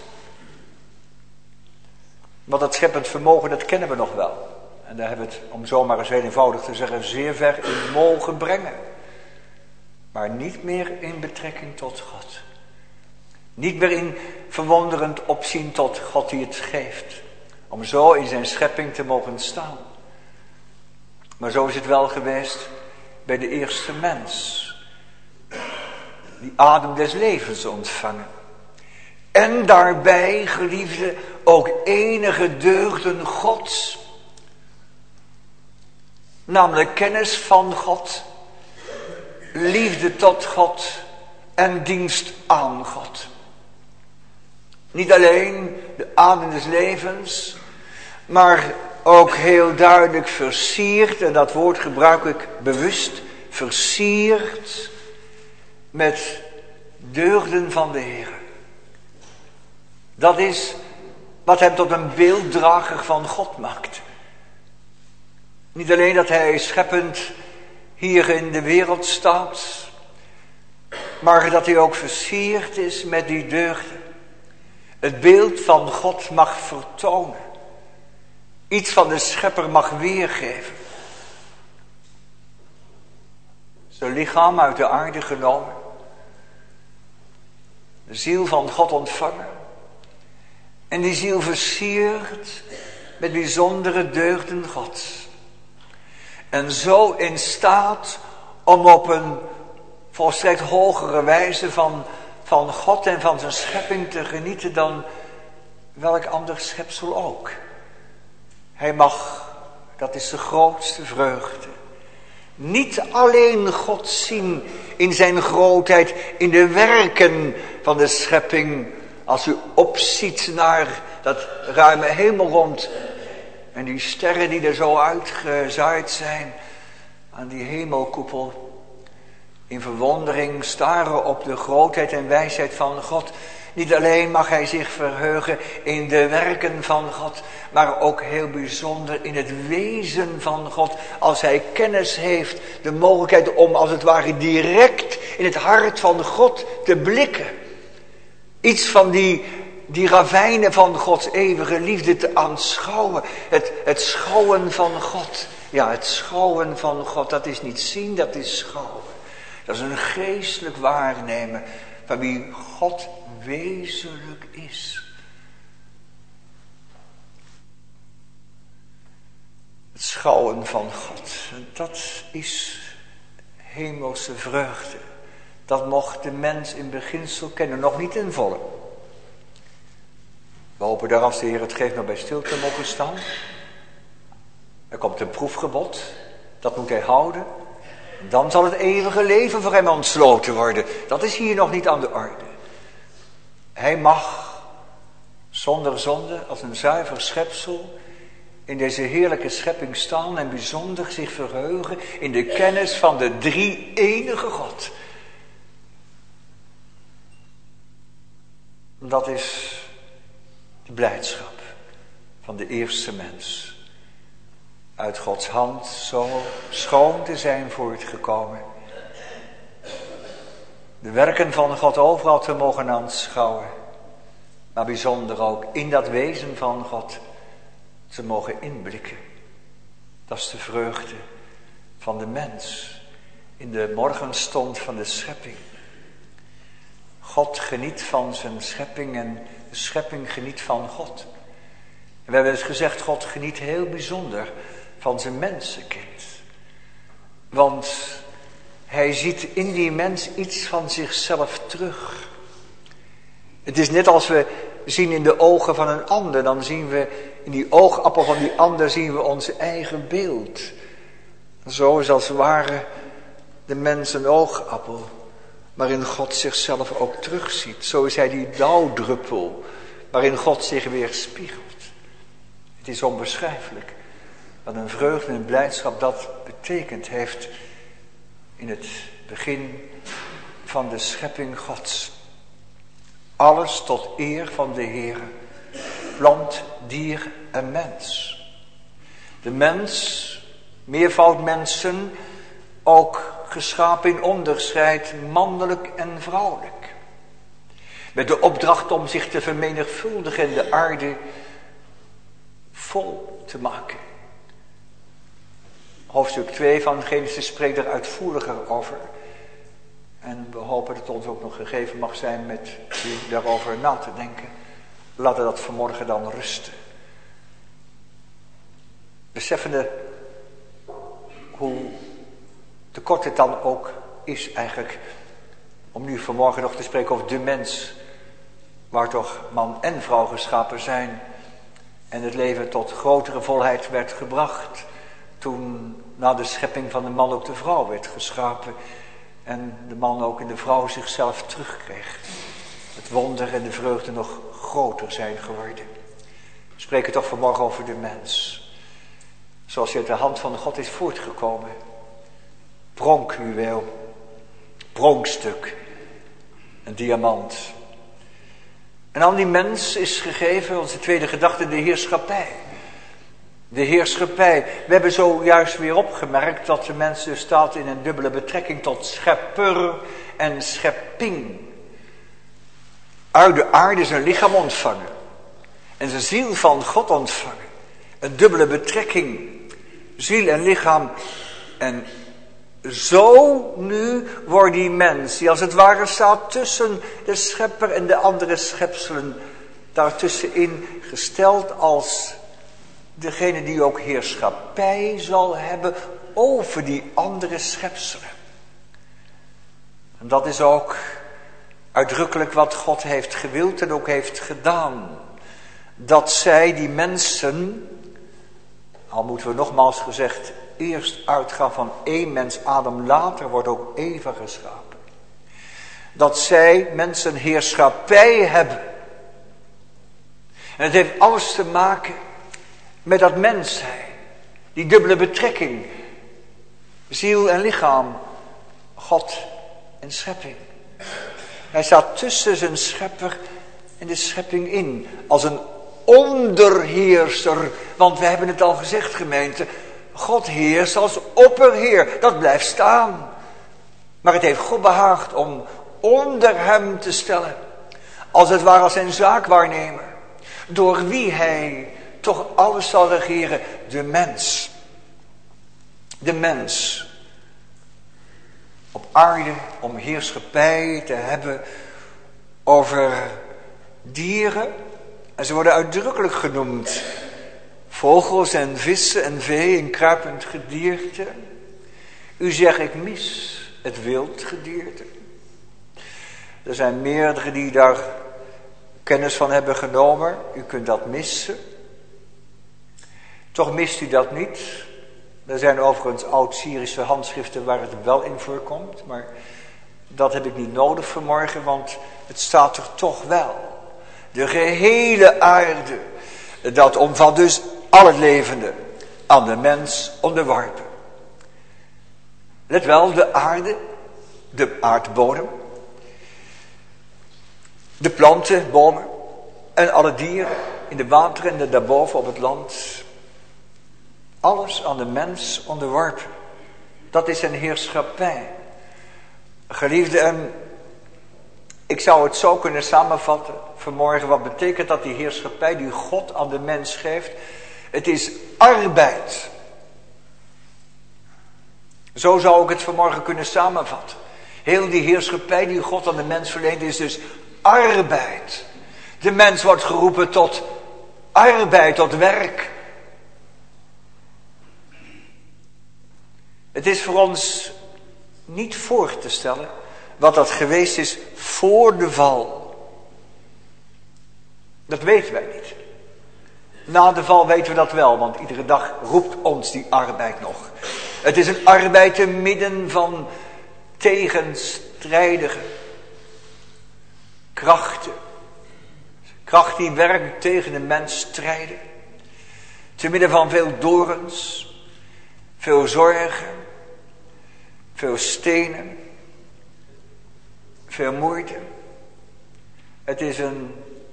Want dat scheppend vermogen, dat kennen we nog wel. En daar hebben we het, om zomaar eens heel eenvoudig te zeggen, zeer ver in mogen brengen. Maar niet meer in betrekking tot God. Niet meer in verwonderend opzien tot God die het geeft. Om zo in zijn schepping te mogen staan. Maar zo is het wel geweest bij de eerste mens. Die adem des levens ontvangen. En daarbij, geliefde, ook enige deugden Gods. Namelijk kennis van God. Liefde tot God. En dienst aan God. Niet alleen de adem des levens, maar ook heel duidelijk versierd, en dat woord gebruik ik bewust, versierd met deugden van de Heer. Dat is wat hem tot een beelddrager van God maakt. Niet alleen dat hij scheppend hier in de wereld staat, maar dat hij ook versierd is met die deugden. Het beeld van God mag vertonen. Iets van de schepper mag weergeven. Zijn lichaam uit de aarde genomen. De ziel van God ontvangen. En die ziel versierd met bijzondere deugden Gods. En zo in staat om op een volstrekt hogere wijze van, van God en van zijn schepping te genieten dan welk ander schepsel ook. Hij mag, dat is de grootste vreugde, niet alleen God zien in zijn grootheid, in de werken van de schepping. Als u opziet naar dat ruime hemelrond en die sterren die er zo uitgezaaid zijn aan die hemelkoepel. In verwondering staren op de grootheid en wijsheid van God. Niet alleen mag hij zich verheugen in de werken van God, maar ook heel bijzonder in het wezen van God. Als hij kennis heeft, de mogelijkheid om als het ware direct in het hart van God te blikken. Iets van die, die ravijnen van Gods eeuwige liefde te aanschouwen. Het, het schouwen van God. Ja, het schouwen van God, dat is niet zien, dat is schouwen. Dat is een geestelijk waarnemen van wie God wezenlijk is. Het schouwen van God, dat is hemelse vreugde. Dat mocht de mens in beginsel kennen, nog niet in volle. We hopen daar als de Heer het geeft nog bij stil te mogen staan. Er komt een proefgebod, dat moet hij houden. Dan zal het eeuwige leven voor hem ontsloten worden. Dat is hier nog niet aan de orde. Hij mag zonder zonde als een zuiver schepsel in deze heerlijke schepping staan en bijzonder zich verheugen in de kennis van de drie enige God. Dat is de blijdschap van de eerste mens. Uit Gods hand zo schoon te zijn voortgekomen. De werken van God overal te mogen aanschouwen. Maar bijzonder ook in dat wezen van God te mogen inblikken. Dat is de vreugde van de mens. In de morgenstond van de schepping. God geniet van zijn schepping en de schepping geniet van God. En we hebben eens gezegd, God geniet heel bijzonder van zijn mensenkind. Want hij ziet in die mens iets van zichzelf terug. Het is net als we zien in de ogen van een ander. Dan zien we in die oogappel van die ander zien we ons eigen beeld. Zo is als het ware de mens een oogappel. Waarin God zichzelf ook terugziet. Zo is hij die dauwdruppel. Waarin God zich weer spiegelt. Het is onbeschrijfelijk. Wat een vreugde en blijdschap dat betekend heeft in het begin van de schepping Gods. Alles tot eer van de Heer, plant, dier en mens. De mens, meervoud mensen, ook geschapen in onderscheid mannelijk en vrouwelijk. Met de opdracht om zich te vermenigvuldigen en de aarde vol te maken. Hoofdstuk twee van Genesis spreekt er uitvoeriger over. En we hopen dat het ons ook nog gegeven mag zijn met daarover na te denken. Laten we dat vanmorgen dan rusten. Beseffende hoe tekort het dan ook is eigenlijk. Om nu vanmorgen nog te spreken over de mens. Waar toch man en vrouw geschapen zijn. En het leven tot grotere volheid werd gebracht. Toen na de schepping van de man ook de vrouw werd geschapen. En de man ook in de vrouw zichzelf terugkreeg. Het wonder en de vreugde nog groter zijn geworden. We spreken toch vanmorgen over de mens. Zoals hij uit de hand van God is voortgekomen. Pronkjuweel. Pronkstuk. Een diamant. En aan die mens is gegeven, onze tweede gedachte, de heerschappij. De heerschappij. We hebben zojuist weer opgemerkt dat de mens dus staat in een dubbele betrekking tot schepper en schepping. Uit de aarde zijn lichaam ontvangen. En zijn ziel van God ontvangen. Een dubbele betrekking. Ziel en lichaam. En zo nu wordt die mens, die als het ware staat tussen de schepper en de andere schepselen, daartussenin gesteld als degene die ook heerschappij zal hebben over die andere schepselen. En dat is ook uitdrukkelijk wat God heeft gewild en ook heeft gedaan. Dat zij, die mensen, al moeten we nogmaals gezegd, eerst uitgaan van één mens, Adam, later wordt ook Eva geschapen. Dat zij, mensen, heerschappij hebben. En het heeft alles te maken met dat mens zijn. Die dubbele betrekking. Ziel en lichaam. God en schepping. Hij staat tussen zijn schepper en de schepping in. Als een onderheerser. Want we hebben het al gezegd, gemeente. God heerst als opperheer. Dat blijft staan. Maar het heeft God behaagd om onder hem te stellen. Als het ware als zijn zaakwaarnemer. Door wie hij toch alles zal regeren. De mens. De mens. Op aarde om heerschappij te hebben over dieren. En ze worden uitdrukkelijk genoemd. Vogels en vissen en vee en kruipend gedierte. U zegt, ik mis het wildgedierte. Er zijn meerdere die daar kennis van hebben genomen. U kunt dat missen. Toch mist u dat niet. Er zijn overigens oud-Syrische handschriften waar het wel in voorkomt. Maar dat heb ik niet nodig vanmorgen, want het staat er toch wel. De gehele aarde. Dat omvat dus al het levende. Aan de mens onderworpen. Let wel, de aarde. De aardbodem. De planten, bomen. En alle dieren in de wateren en daarboven op het land. Alles aan de mens onderworpen. Dat is een heerschappij. Geliefde, en ik zou het zo kunnen samenvatten vanmorgen. Wat betekent dat die heerschappij die God aan de mens geeft? Het is arbeid. Zo zou ik het vanmorgen kunnen samenvatten. Heel die heerschappij die God aan de mens verleent is dus arbeid. De mens wordt geroepen tot arbeid, tot werk. Het is voor ons niet voor te stellen wat dat geweest is voor de val. Dat weten wij niet. Na de val weten we dat wel, want iedere dag roept ons die arbeid nog. Het is een arbeid te midden van tegenstrijdige krachten. Kracht die werkt tegen de mens strijden. Te midden van veel dorens, veel zorgen, veel stenen, veel moeite. Het is een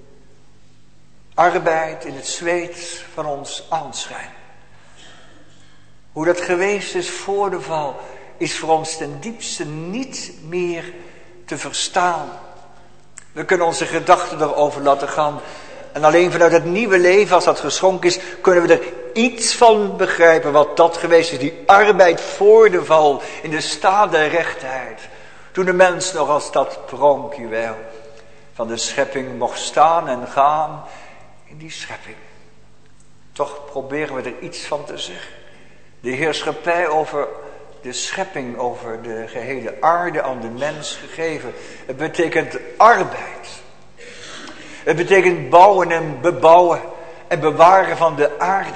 arbeid in het zweet van ons aanschijn. Hoe dat geweest is voor de val is voor ons ten diepste niet meer te verstaan. We kunnen onze gedachten erover laten gaan. En alleen vanuit het nieuwe leven, als dat geschonken is, kunnen we er iets van begrijpen wat dat geweest is. Die arbeid voor de val, in de staat der rechtheid. Toen de mens nog als dat pronkjuweel van de schepping mocht staan en gaan in die schepping. Toch proberen we er iets van te zeggen. De heerschappij over de schepping, over de gehele aarde aan de mens gegeven. Het betekent arbeid. Het betekent bouwen en bebouwen en bewaren van de aarde.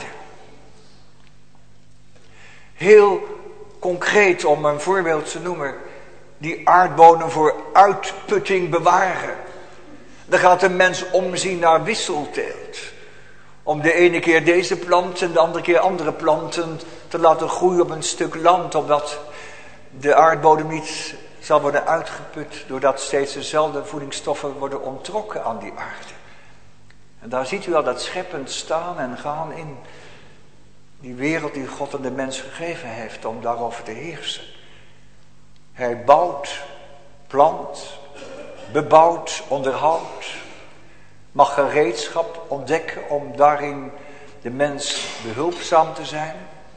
Heel concreet, om een voorbeeld te noemen, die aardbodem voor uitputting bewaren. Dan gaat de mens omzien naar wisselteelt. Om de ene keer deze plant en de andere keer andere planten te laten groeien op een stuk land. Omdat de aardbodem niet zal worden uitgeput. Doordat steeds dezelfde voedingsstoffen worden onttrokken aan die aarde. En daar ziet u al dat scheppend staan en gaan in die wereld die God aan de mens gegeven heeft om daarover te heersen. Hij bouwt plant, bebouwt, onderhoudt, mag gereedschap ontdekken om daarin de mens behulpzaam te zijn.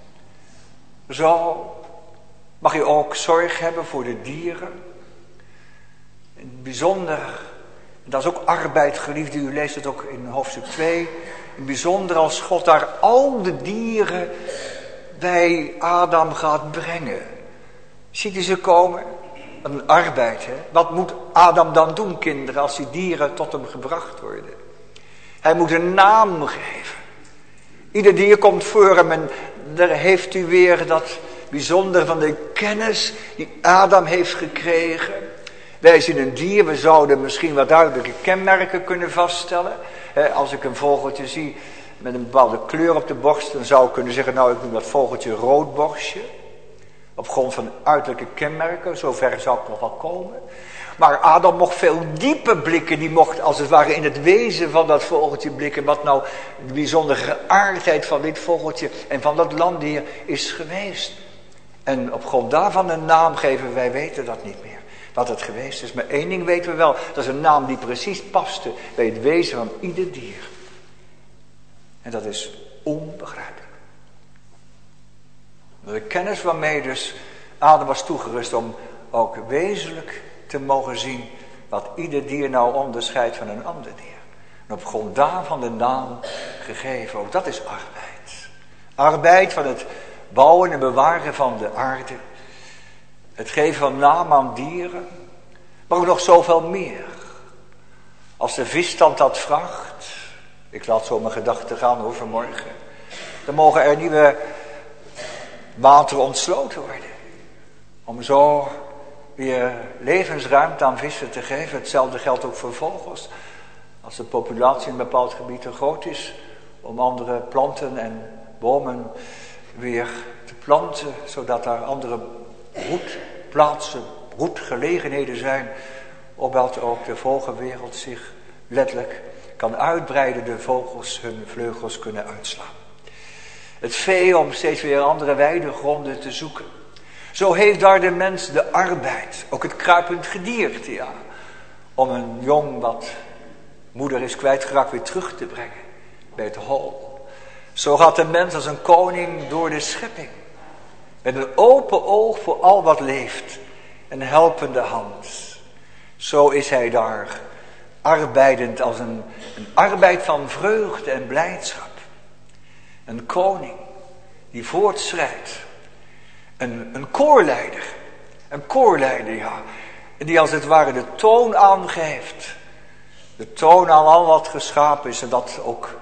Zo mag u ook zorg hebben voor de dieren. In bijzonder, dat is ook arbeid, geliefde, u leest het ook in hoofdstuk twee. In bijzonder als God daar al de dieren bij Adam gaat brengen. Ziet u ze komen? Een arbeid, hè? Wat moet Adam dan doen, kinderen, als die dieren tot hem gebracht worden? Hij moet een naam geven. Ieder dier komt voor hem en daar heeft u weer dat bijzonder van de kennis die Adam heeft gekregen. Wij zien een dier, we zouden misschien wat duidelijke kenmerken kunnen vaststellen. Als ik een vogeltje zie met een bepaalde kleur op de borst, dan zou ik kunnen zeggen, nou ik noem dat vogeltje roodborstje. Op grond van uiterlijke kenmerken, zover zou ik nog wel komen. Maar Adam mocht veel dieper blikken, die mocht als het ware in het wezen van dat vogeltje blikken. Wat nou de bijzondere geaardheid van dit vogeltje en van dat landdier is geweest. En op grond daarvan een naam geven, wij weten dat niet meer. Wat het geweest is. Maar één ding weten we wel. Dat is een naam die precies paste bij het wezen van ieder dier. En dat is onbegrijpelijk. De kennis waarmee dus Adam was toegerust om ook wezenlijk te mogen zien wat ieder dier nou onderscheidt van een ander dier. En op grond daarvan de naam gegeven. Ook dat is arbeid. Arbeid van het bouwen en bewaren van de aarde. Het geven van naam aan dieren. Maar ook nog zoveel meer. Als de visstand dat vraagt. Ik laat zo mijn gedachten gaan hoor vanmorgen. Dan mogen er nieuwe wateren ontsloten worden. Om zo weer levensruimte aan vissen te geven. Hetzelfde geldt ook voor vogels. Als de populatie in een bepaald gebied te groot is. Om andere planten en bomen weer te planten. Zodat daar andere broedplaatsen, broedgelegenheden zijn. Opdat ook de vogelwereld zich letterlijk kan uitbreiden. De vogels hun vleugels kunnen uitslaan. Het vee om steeds weer andere weidegronden te zoeken. Zo heeft daar de mens de arbeid. Ook het kruipend gedierte, ja. Om een jong wat moeder is kwijtgeraakt weer terug te brengen. Bij het hol. Zo gaat de mens als een koning door de schepping. Met een open oog voor al wat leeft. Een helpende hand. Zo is hij daar. Arbeidend als een, een arbeid van vreugde en blijdschap. Een koning die voortschrijdt. Een, een koorleider. Een koorleider, ja. Die als het ware de toon aangeeft. De toon aan al wat geschapen is en dat ook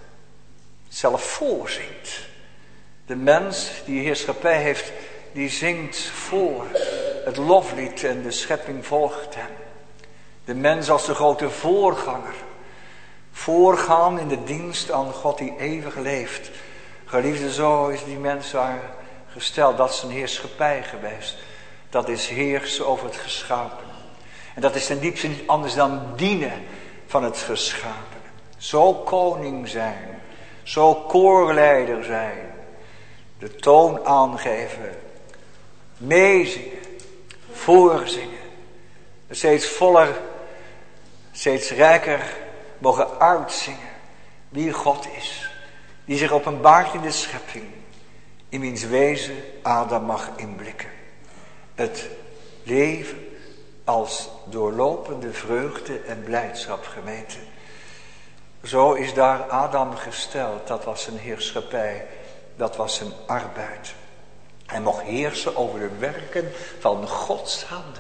zelf voorzingt. De mens die heerschappij heeft, die zingt voor het loflied en de schepping volgt hem. De mens als de grote voorganger. Voorgaan in de dienst aan God die eeuwig leeft. Geliefde, zo is die mens daar gesteld. Dat is een heerschappij geweest. Dat is heersen over het geschapen. En dat is ten diepste niet anders dan dienen van het geschapen. Zo koning zijn. Zo koorleider zijn. De toon aangeven. Meezingen. Voorzingen. Steeds voller. Steeds rijker mogen uitzingen. Wie God is. Die zich openbaart in de schepping. In wiens wezen Adam mag inblikken. Het leven als doorlopende vreugde en blijdschap gemeten. Zo is daar Adam gesteld. Dat was zijn heerschappij. Dat was zijn arbeid. Hij mocht heersen over de werken van Gods handen.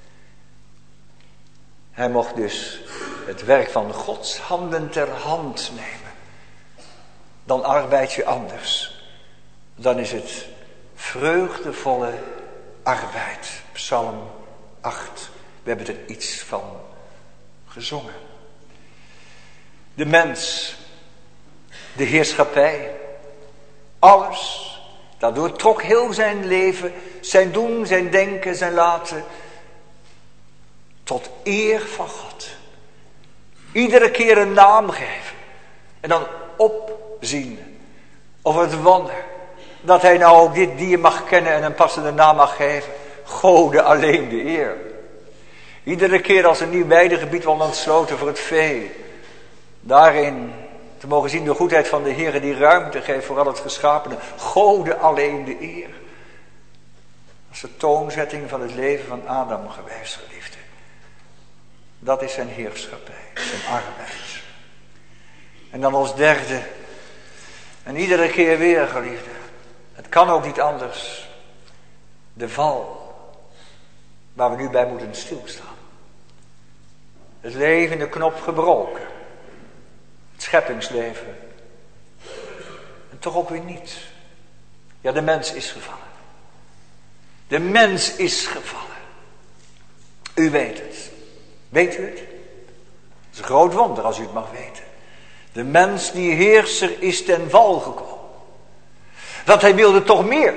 Hij mocht dus het werk van Gods handen ter hand nemen. Dan arbeid je anders. Dan is het vreugdevolle arbeid. Psalm acht. We hebben er iets van gezongen. De mens. De heerschappij. Alles. Daardoor trok heel zijn leven. Zijn doen, zijn denken, zijn laten. Tot eer van God. Iedere keer een naam geven. En dan opzien. Of het wonder. Dat hij nou ook dit dier mag kennen en een passende naam mag geven. Gode alleen de eer. Iedere keer als een nieuw weidegebied wordt ontsloten voor het vee. Daarin te mogen zien de goedheid van de Heer die ruimte geeft voor al het geschapene. Gode alleen de eer. Dat is de toonzetting van het leven van Adam geweest, geliefde. Dat is zijn heerschappij, zijn arbeid. En dan als derde. En iedere keer weer, geliefde. Het kan ook niet anders. De val. Waar we nu bij moeten stilstaan. Het leven in de knop gebroken. Het scheppingsleven. En toch ook weer niet. Ja, de mens is gevallen. De mens is gevallen. U weet het. Weet u het? Het is een groot wonder als u het mag weten. De mens die heerser is ten val gekomen. Want hij wilde toch meer.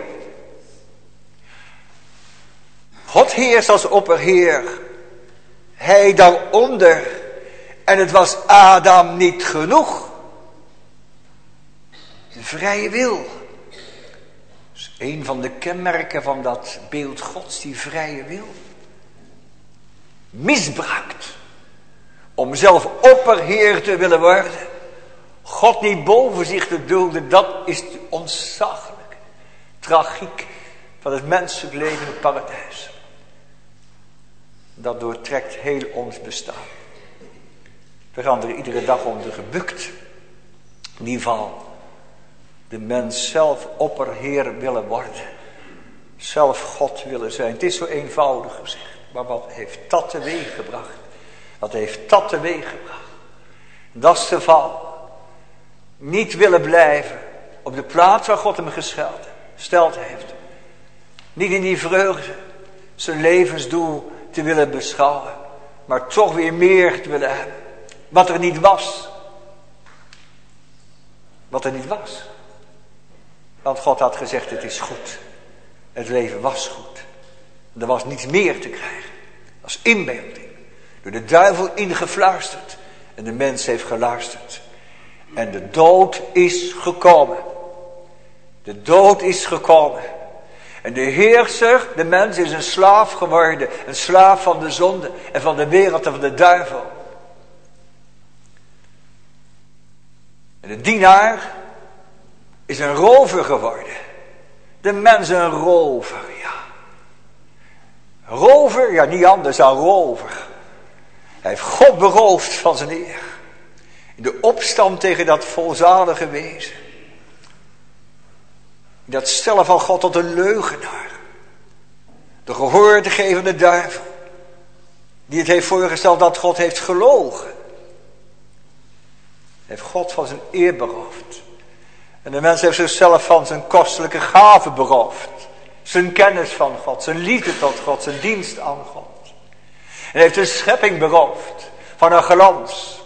God heerst als opperheer. Hij daaronder. En het was Adam niet genoeg. De vrije wil. Dat is een van de kenmerken van dat beeld Gods, die vrije wil. Misbruikt. Om zelf opperheer te willen worden. God niet boven zich te dulden, dat is de ontzaglijke tragiek van het menselijk leven in het paradijs. Dat doortrekt heel ons bestaan. We gaan er iedere dag onder gebukt. Die val. De mens zelf opperheer willen worden. Zelf God willen zijn. Het is zo eenvoudig gezegd. Maar wat heeft dat teweeg gebracht? Wat heeft dat teweeg gebracht? Dat is de val. Niet willen blijven op de plaats waar God hem gesteld heeft. Niet in die vreugde zijn levensdoel te willen beschouwen. Maar toch weer meer te willen hebben. Wat er niet was. Wat er niet was. Want God had gezegd, het is goed. Het leven was goed. Er was niets meer te krijgen. Als inbeelding. Door de duivel ingefluisterd. En de mens heeft geluisterd. En de dood is gekomen. De dood is gekomen. En de heerser, de mens, is een slaaf geworden. Een slaaf van de zonde en van de wereld en van de duivel. En de dienaar is een rover geworden. De mens een rover, ja. Rover, ja niet anders dan rover. Hij heeft God beroofd van zijn eer. In de opstand tegen dat volzalige wezen. Dat stellen van God tot een leugenaar. De gehoor te geven aan de duivel. Die het heeft voorgesteld dat God heeft gelogen. Heeft God van zijn eer beroofd. En de mens heeft zichzelf van zijn kostelijke gaven beroofd. Zijn kennis van God, zijn liefde tot God, zijn dienst aan God. En heeft de schepping beroofd van haar glans.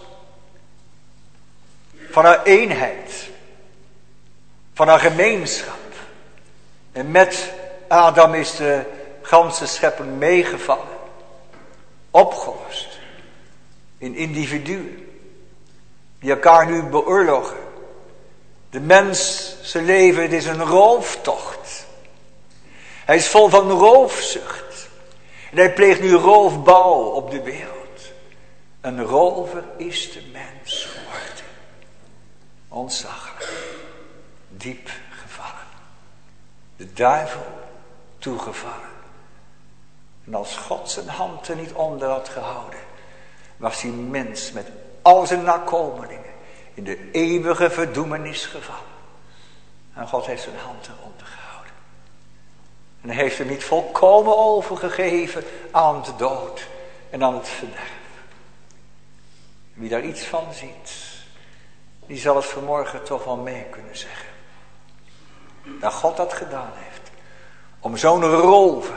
Van haar eenheid. Van haar gemeenschap. En met Adam is de ganse schepping meegevallen. Opgelost. In individuen. Die elkaar nu beoorlogen. De mens, zijn leven, het is een rooftocht. Hij is vol van roofzucht. En hij pleegt nu roofbouw op de wereld. Een rover is de mens geworden. Ontzaglijk. Diep gevallen. De duivel toegevallen. En als God zijn hand er niet onder had gehouden, was die mens met al zijn nakomelingen in de eeuwige verdoemenis gevallen. En God heeft zijn hand eronder gehouden. En hij heeft hem niet volkomen overgegeven aan de dood en aan het verderf. Wie daar iets van ziet, die zal het vanmorgen toch wel mee kunnen zeggen. Dat God dat gedaan heeft. Om zo'n rover.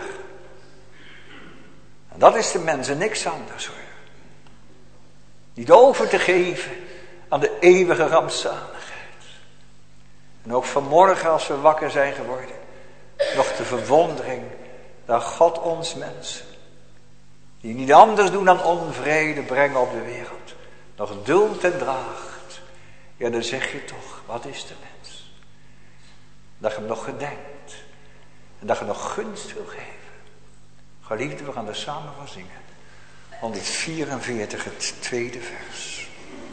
En dat is de mens en niks anders hoor. Niet over te geven aan de eeuwige rampzaligheid. En ook vanmorgen als we wakker zijn geworden. Nog de verwondering dat God ons mensen. Die niet anders doen dan onvrede brengen op de wereld. Nog duldt en draagt. Ja, dan zeg je toch, wat is de mens? Dat je hem nog gedenkt. En dat je nog gunst wil geven. Geliefden, we gaan er samen van zingen. honderdvierenveertig, het tweede vers.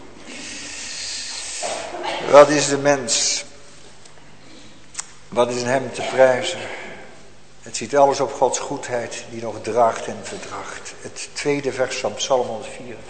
Wat is de mens? Wat is in hem te prijzen? Het ziet alles op Gods goedheid die nog draagt en verdraagt. Het tweede vers van Psalm honderdvierenveertig.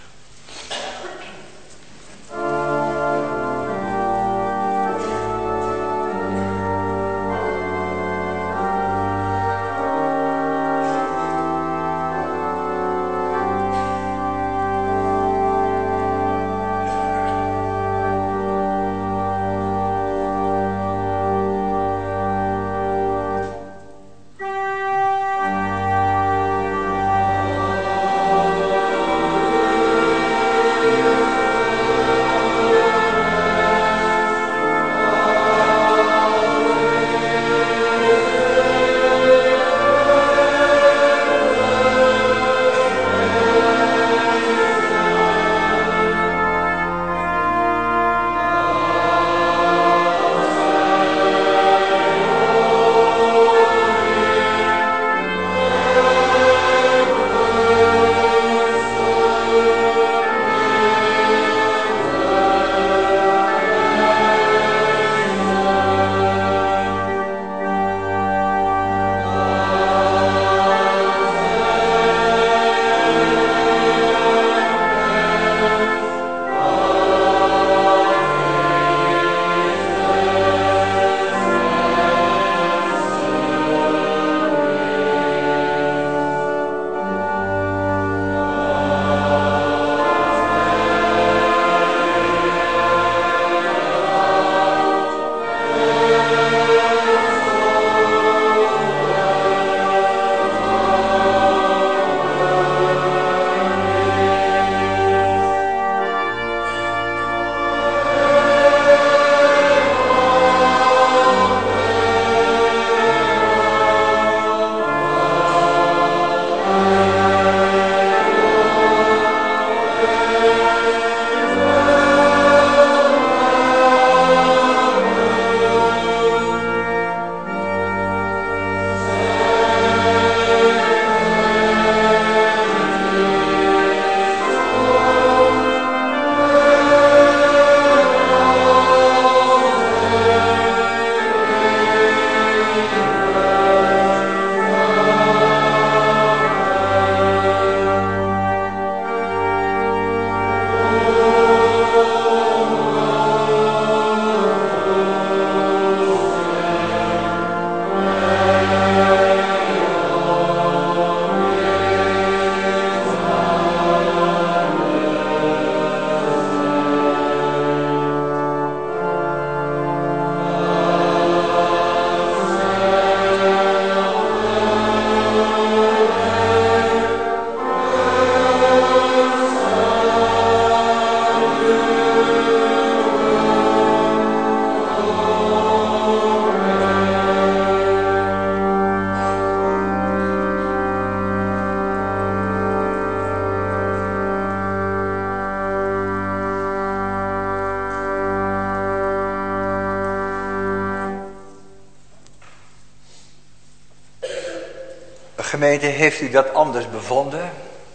Gemeente, heeft u dat anders bevonden?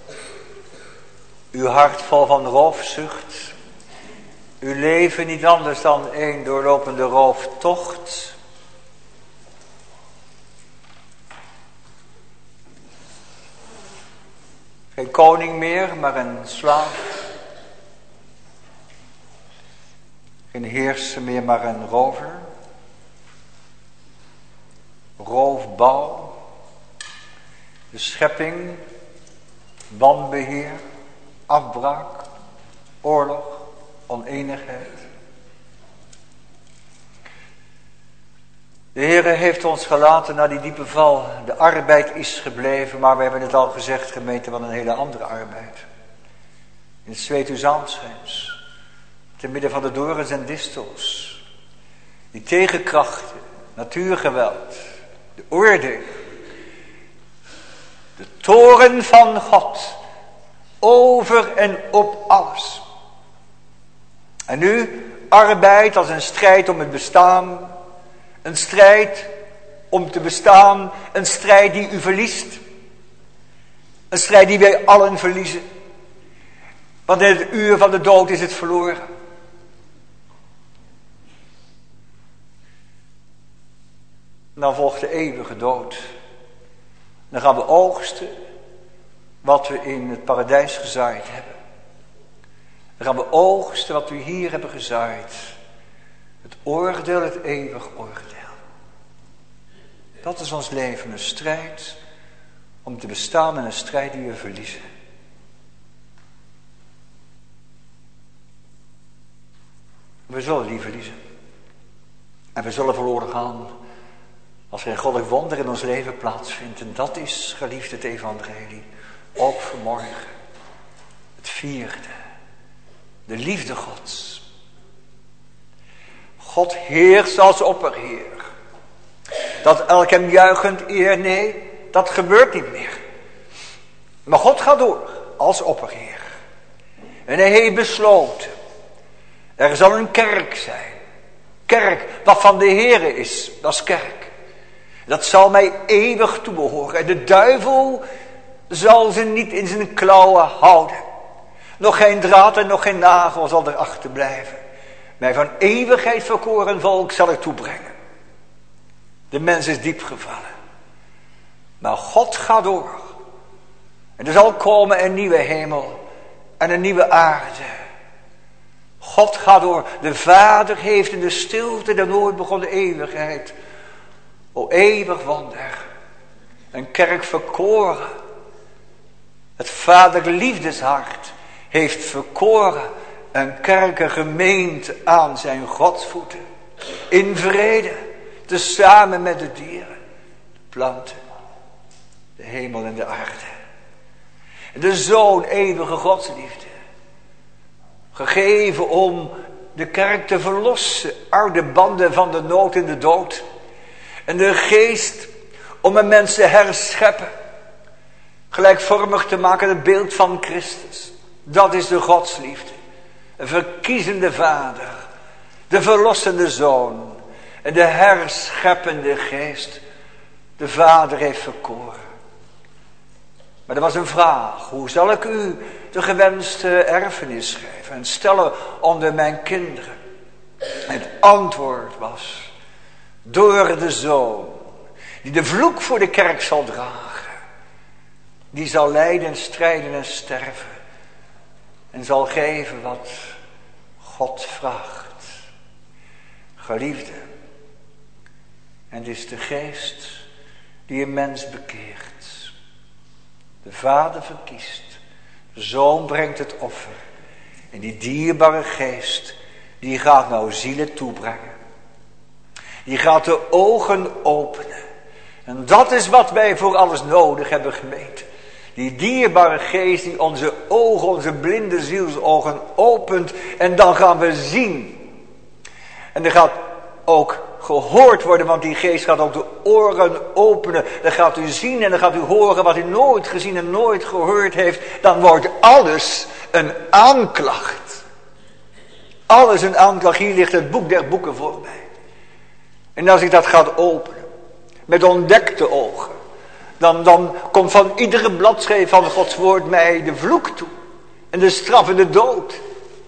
Uw hart vol van roofzucht? Uw leven niet anders dan een doorlopende rooftocht? Geen koning meer, maar een slaaf. Geen heerser meer, maar een rover. Roofbouw. De schepping, wanbeheer, afbraak, oorlog, oneenigheid. De Heere heeft ons gelaten naar die diepe val. De arbeid is gebleven, maar we hebben het al gezegd, gemeente, van een hele andere arbeid. In het zweet uws aanschijns, te midden van de dorens en distels. Die tegenkrachten, natuurgeweld, de oordeel. De toren van God, over en op alles. En nu arbeid als een strijd om het bestaan, een strijd om te bestaan, een strijd die u verliest. Een strijd die wij allen verliezen. Want in het uur van de dood is het verloren. Dan volgt de eeuwige dood. Dan gaan we oogsten wat we in het paradijs gezaaid hebben. Dan gaan we oogsten wat we hier hebben gezaaid. Het oordeel, het eeuwig oordeel. Dat is ons leven, een strijd om te bestaan en een strijd die we verliezen. We zullen die verliezen. En we zullen verloren gaan als er een goddelijk wonder in ons leven plaatsvindt. En dat is, geliefde, het evangelie. Ook vanmorgen. Het vierde. De liefde Gods. God heerst als opperheer. Dat elk hem juichend eer, nee, dat gebeurt niet meer. Maar God gaat door als opperheer. En hij heeft besloten. Er zal een kerk zijn. Kerk, wat van de Heere is, dat is kerk. Dat zal mij eeuwig toebehoren. En de duivel zal ze niet in zijn klauwen houden. Nog geen draad en nog geen nagel zal er achterblijven. Mij van eeuwigheid verkoren volk zal ik toebrengen. De mens is diep gevallen. Maar God gaat door. En er zal komen een nieuwe hemel en een nieuwe aarde. God gaat door. De Vader heeft in de stilte der nooit begonnen eeuwigheid. O eeuwig wonder. Een kerk verkoren. Het vaderlijk liefdeshart heeft verkoren. Een kerk, een gemeente aan zijn godsvoeten. In vrede. Tezamen met de dieren. De planten. De hemel en de aarde. De Zoon eeuwige godsliefde. Gegeven om de kerk te verlossen uit de banden van de nood en de dood. En de geest om een mens te herscheppen. Gelijkvormig te maken het beeld van Christus. Dat is de godsliefde. Een verkiezende vader. De verlossende zoon. En de herscheppende geest. De vader heeft verkoren. Maar er was een vraag. Hoe zal ik u de gewenste erfenis schrijven en stellen onder mijn kinderen? En het antwoord was. Door de Zoon. Die de vloek voor de kerk zal dragen. Die zal lijden, strijden en sterven. En zal geven wat God vraagt. Geliefde. En het is de geest die een mens bekeert. De Vader verkiest. De Zoon brengt het offer. En die dierbare geest, die gaat nou zielen toebrengen. Die gaat de ogen openen. En dat is wat wij voor alles nodig hebben, gemeente. Die dierbare geest die onze ogen, onze blinde zielsogen opent. En dan gaan we zien. En er gaat ook gehoord worden, want die geest gaat ook de oren openen. Dan gaat u zien en dan gaat u horen wat u nooit gezien en nooit gehoord heeft. Dan wordt alles een aanklacht. Alles een aanklacht. Hier ligt het boek der boeken voor mij. En als ik dat ga openen, met ontdekte ogen, dan, dan komt van iedere bladzijde van Gods woord mij de vloek toe. En de straf en de dood.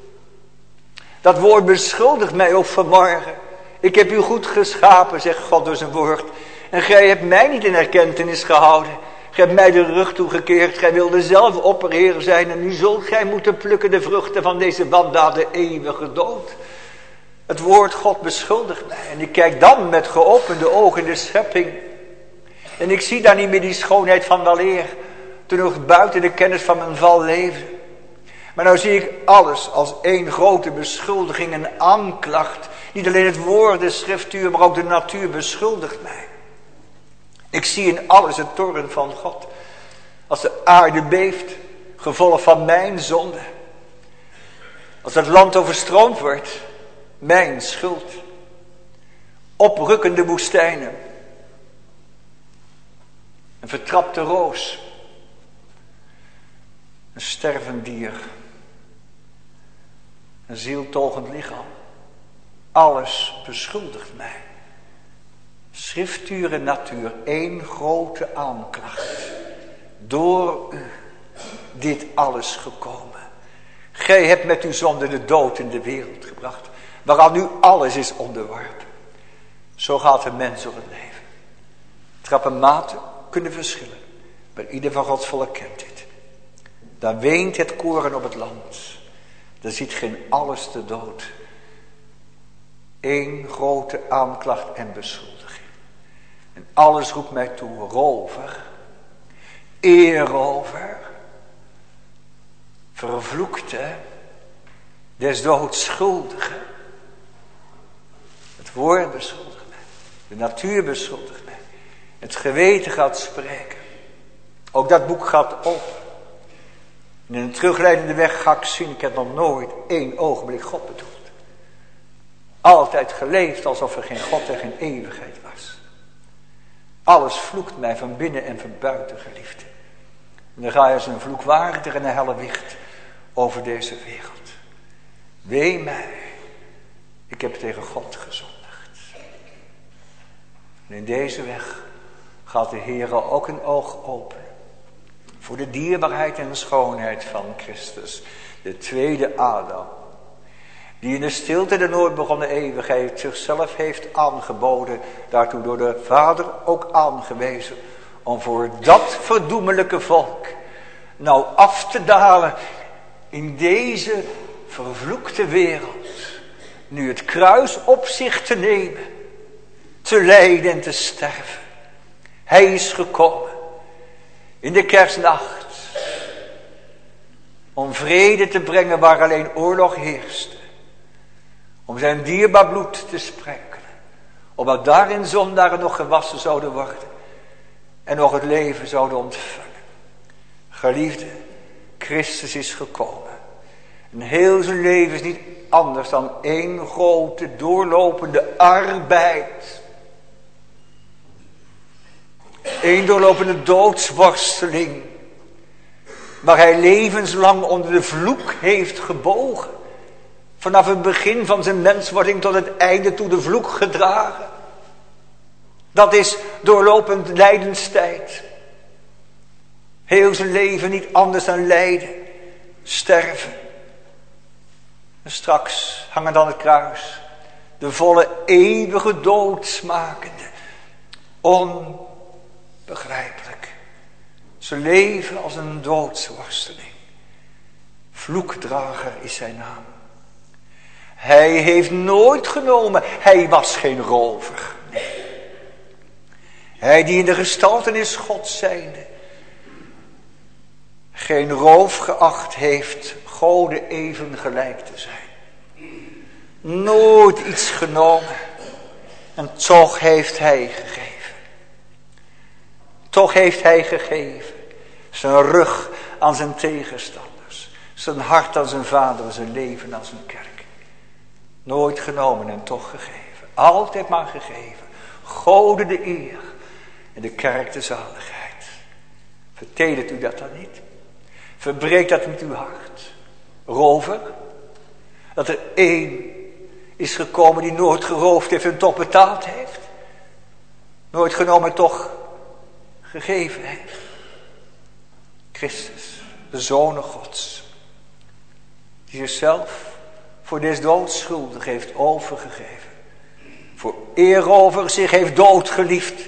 Dat woord beschuldigt mij ook vanmorgen. Ik heb u goed geschapen, zegt God door zijn woord. En gij hebt mij niet in erkentenis gehouden. Gij hebt mij de rug toegekeerd. Gij wilde zelf opperheer zijn. En nu zult gij moeten plukken de vruchten van deze wandaad, de eeuwige dood. Het woord God beschuldigt mij. En ik kijk dan met geopende ogen in de schepping. En ik zie daar niet meer die schoonheid van weleer. Toen nog buiten de kennis van mijn val leefde. Maar nou zie ik alles als één grote beschuldiging en aanklacht. Niet alleen het woord, de schriftuur, maar ook de natuur beschuldigt mij. Ik zie in alles het toorn van God. Als de aarde beeft, gevolg van mijn zonde. Als het land overstroomd wordt, mijn schuld. Oprukkende woestijnen. Een vertrapte roos. Een stervend dier. Een zieltogend lichaam. Alles beschuldigt mij. Schriftuur en natuur, één grote aanklacht. door u dit alles gekomen. Gij hebt met uw zonde de dood in de wereld gebracht, waaraan nu alles is onderworpen. Zo gaat een mens door het leven. Trappenmaten kunnen verschillen, maar ieder van Gods volk kent dit. Daar weent het koren op het land. Daar ziet geen alles de dood. Eén grote aanklacht en beschuldiging. En alles roept mij toe, rover, eerrover, vervloekte, des doods schuldige. Het woord beschuldigt mij, de natuur beschuldigt mij, het geweten gaat spreken. Ook dat boek gaat open. En in een terugleidende weg ga ik zien, ik heb nog nooit één ogenblik God bedoeld. Altijd geleefd alsof er geen God en geen eeuwigheid was. Alles vloekt mij van binnen en van buiten, geliefde. En dan ga je als een vloekwaardiger en een helle wicht over deze wereld. Wee mij, ik heb tegen God gezondigd. En in deze weg gaat de Heer ook een oog open. Voor de dierbaarheid en de schoonheid van Christus. De tweede Adam. Die in de stilte de nooit begonnen eeuwigheid zichzelf heeft aangeboden. Daartoe door de Vader ook aangewezen. Om voor dat verdoemelijke volk nou af te dalen in deze vervloekte wereld. Nu het kruis op zich te nemen. Te lijden en te sterven. Hij is gekomen. In de kerstnacht. Om vrede te brengen waar alleen oorlog heerste. Om zijn dierbaar bloed te sprenkelen. Opdat daarin zondaren nog gewassen zouden worden. En nog het leven zouden ontvangen. Geliefde, Christus is gekomen. En heel zijn leven is niet anders dan één grote doorlopende arbeid. Eén doorlopende doodsworsteling. Waar hij levenslang onder de vloek heeft gebogen. Vanaf het begin van zijn menswording tot het einde toe de vloek gedragen. Dat is doorlopend lijdenstijd. Heel zijn leven niet anders dan lijden. Sterven. En straks hangen dan het kruis. De volle eeuwige dood smakende. Onbegrijpelijk. Ze leven als een doodsworsteling. Vloekdrager is zijn naam. Hij heeft nooit genomen. Hij was geen rover. Nee. Hij die in de gestaltenis Gods zijnde. Geen roof geacht heeft Gode even gelijk te zijn. Nooit iets genomen. En toch heeft hij gegeven. Toch heeft hij gegeven. Zijn rug aan zijn tegenstanders. Zijn hart aan zijn vader. Zijn leven aan zijn kerk. Nooit genomen en toch gegeven. Altijd maar gegeven. Gode de eer. En de kerk de zaligheid. Vertedert u dat dan niet? Verbreekt dat met uw hart. Rover. Dat er één is gekomen die nooit geroofd heeft en toch betaald heeft. Nooit genomen en toch gegeven heeft. Christus, de Zoon Gods. Die zichzelf voor des doods schuldig heeft overgegeven. Voor eerover zich heeft doodgeliefd.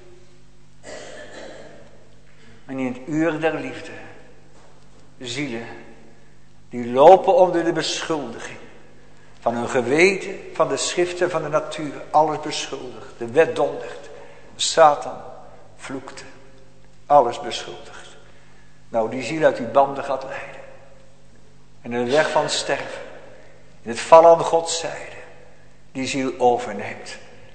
En in het uur der liefde. Zielen die lopen onder de beschuldiging. Van hun geweten, van de schriften, van de natuur. Alles beschuldigd. De wet dondert. Satan vloekte. Alles beschuldigd. Nou, die ziel uit die banden gaat leiden. En in de weg van sterven. In het vallen aan Gods zijde. Die ziel overneemt.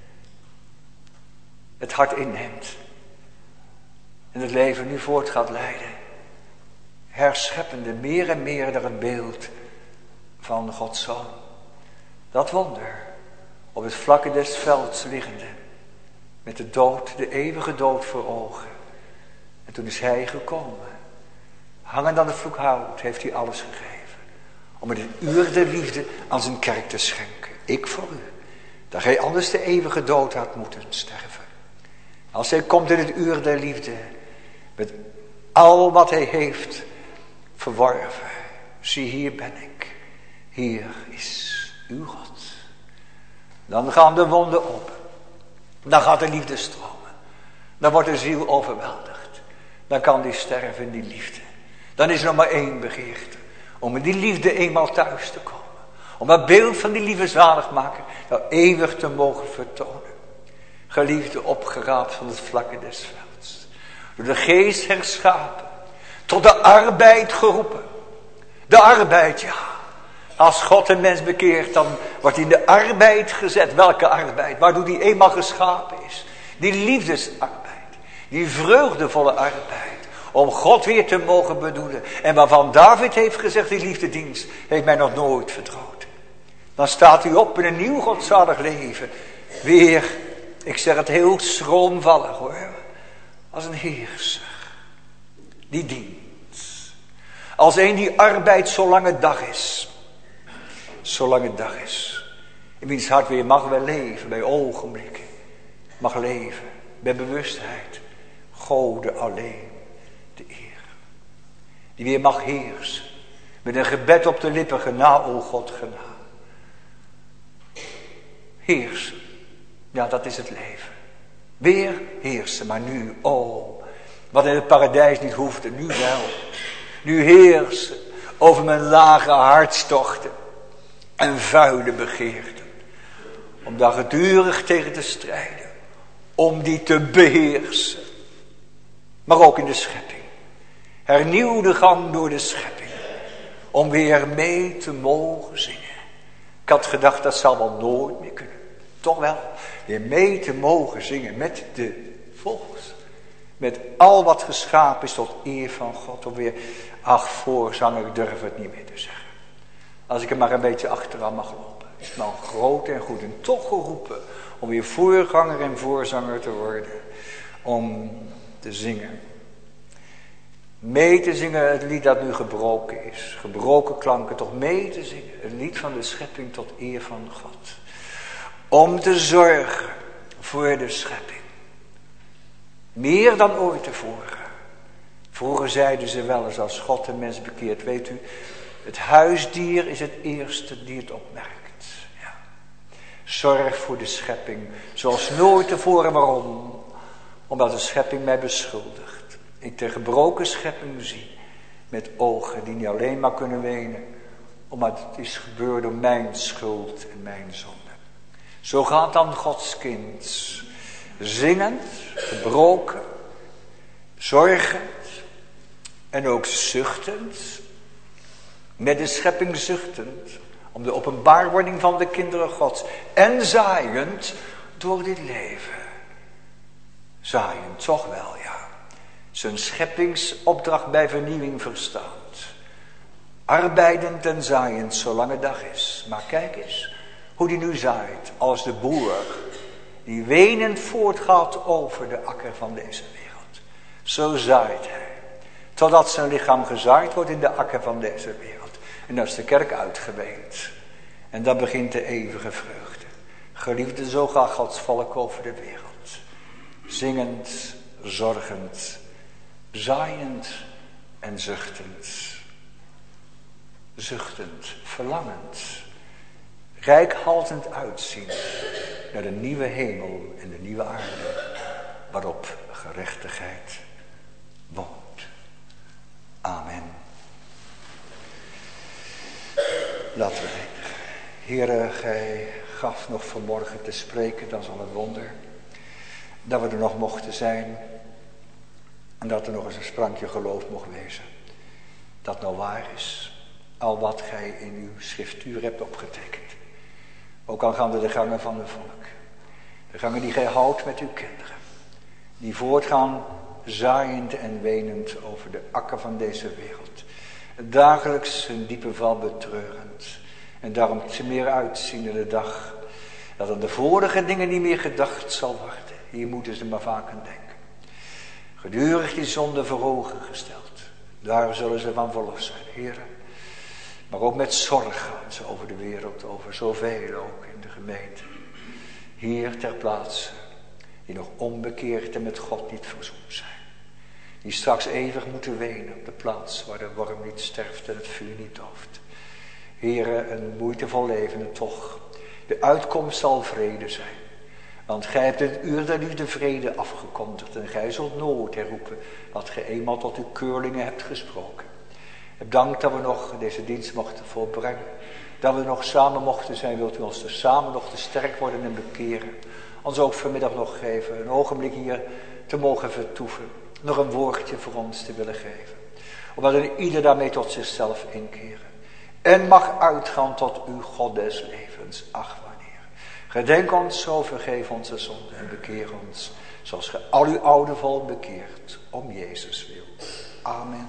Het hart inneemt. En het leven nu voort gaat leiden. Herscheppende meer en meer naar het beeld van Gods Zoon. Dat wonder. Op het vlakke des velds liggende. Met de dood, de eeuwige dood voor ogen. En toen is hij gekomen. Hangend aan de vloekhout heeft hij alles gegeven. Om met het uur der liefde aan zijn kerk te schenken. Ik voor u. Dat gij anders de eeuwige dood had moeten sterven. Als hij komt in het uur der liefde. Met Al wat hij heeft verworven. Zie, hier ben ik. Hier is uw God. Dan gaan de wonden open. Dan gaat de liefde stromen. Dan wordt de ziel overweldigd. Dan kan die sterven in die liefde. Dan is er nog maar één begeerte. Om in die liefde eenmaal thuis te komen. Om het beeld van die lieve zaligmaker nou eeuwig te mogen vertonen. Geliefde, opgeraapt van het vlakke des velds. Door de geest herschapen. Tot de arbeid geroepen. De arbeid, ja. Als God een mens bekeert, dan wordt hij in de arbeid gezet. Welke arbeid? Waardoor hij eenmaal geschapen is. Die liefdesarbeid. Die vreugdevolle arbeid. Om God weer te mogen bedoelen. En waarvan David heeft gezegd, die liefdedienst heeft mij nog nooit verdroten. Dan staat u op in een nieuw godzalig leven. Weer, ik zeg het heel schroomvallig hoor. Als een heerser. Die dient. Als een die arbeid zolang het dag is. Zolang het dag is. In wiens hart weer mag wel leven. Bij ogenblikken. Mag leven. Bij bewustheid. Gode alleen. De eer. Die weer mag heersen. Met een gebed op de lippen. Gena, o God, gena. Heersen. Ja, dat is het leven. Weer heersen. Maar nu, oh. Wat in het paradijs niet hoefde. Nu wel. Nu heersen. Over mijn lage hartstochten. En vuile begeerten. Om daar gedurig tegen te strijden. Om die te beheersen. Maar ook in de schepping. Hernieuw de gang door de schepping. Om weer mee te mogen zingen. Ik had gedacht dat zal wel nooit meer kunnen. Toch wel. Weer mee te mogen zingen met de vogels. Met al wat geschapen is tot eer van God. Om weer, ach voorzanger, ik durf het niet meer te zeggen. Als ik er maar een beetje achteraan mag lopen. Is het nou groot en goed. En toch geroepen. Om weer voorganger en voorzanger te worden. Om te zingen. Mee te zingen het lied dat nu gebroken is. Gebroken klanken toch mee te zingen. Het lied van de schepping tot eer van God. Om te zorgen voor de schepping. Meer dan ooit tevoren. Vroeger zeiden ze wel eens als God een mens bekeert. Weet u, het huisdier is het eerste die het opmerkt. Ja. Zorg voor de schepping zoals nooit tevoren. Waarom? Omdat de schepping mij beschuldigt. Ik de gebroken schepping zie. Met ogen die niet alleen maar kunnen wenen. Omdat het is gebeurd door mijn schuld en mijn zonde. Zo gaat dan Gods kind. Zingend, gebroken, zorgend en ook zuchtend. Met de schepping zuchtend. Om de openbaarwording van de kinderen Gods. En zaaiend door dit leven. Zaaiend, toch wel, ja. Zijn scheppingsopdracht bij vernieuwing verstaat. Arbeidend en zaaiend zolang het dag is. Maar kijk eens hoe die nu zaait als de boer die wenend voortgaat over de akker van deze wereld. Zo zaait hij. Totdat zijn lichaam gezaaid wordt in de akker van deze wereld. En dan is de kerk uitgeweend. En dan begint de eeuwige vreugde. Geliefde, zo gaat Gods volk over de wereld. Zingend, zorgend, zaaiend en zuchtend. Zuchtend, verlangend. Reikhalzend uitzien naar de nieuwe hemel en de nieuwe aarde. Waarop gerechtigheid woont. Amen. Laten we bidden. Heere, gij gaf nog vanmorgen te spreken, dat is al een wonder. Dat we er nog mochten zijn. En dat er nog eens een sprankje geloof mocht wezen. Dat nou waar is. Al wat gij in uw schriftuur hebt opgetekend. Ook aangaande de gangen van het volk. De gangen die gij houdt met uw kinderen. Die voortgaan zaaiend en wenend over de akker van deze wereld. Dagelijks een diepe val betreurend. En daarom te meer uitzien in de dag. Dat aan de vorige dingen niet meer gedacht zal worden. Hier moeten ze maar vaak aan denken. Gedurig die zonde voor ogen gesteld. Daar zullen ze van verlost zijn, heren. Maar ook met zorg gaan ze over de wereld, over zoveel ook in de gemeente. Hier ter plaatse, die nog onbekeerd en met God niet verzoend zijn. Die straks eeuwig moeten wenen op de plaats waar de worm niet sterft en het vuur niet dooft. Heere, een moeitevol leven en toch. De uitkomst zal vrede zijn. Want gij hebt het uur der liefde vrede afgekondigd. En gij zult nooit herroepen wat gij eenmaal tot uw keurlingen hebt gesproken. Ik dank dat we nog deze dienst mochten volbrengen. Dat we nog samen mochten zijn. Wilt u ons er samen nog te sterk worden en bekeren. Ons ook vanmiddag nog geven. Een ogenblik hier te mogen vertoeven. Nog een woordje voor ons te willen geven. Omdat een ieder daarmee tot zichzelf inkeren. En mag uitgaan tot uw God des levens. Ach, wanneer. Gedenk ons zo, vergeef onze zonden en bekeer ons. Zoals ge al uw oude volk bekeert. Om Jezus wil. Amen.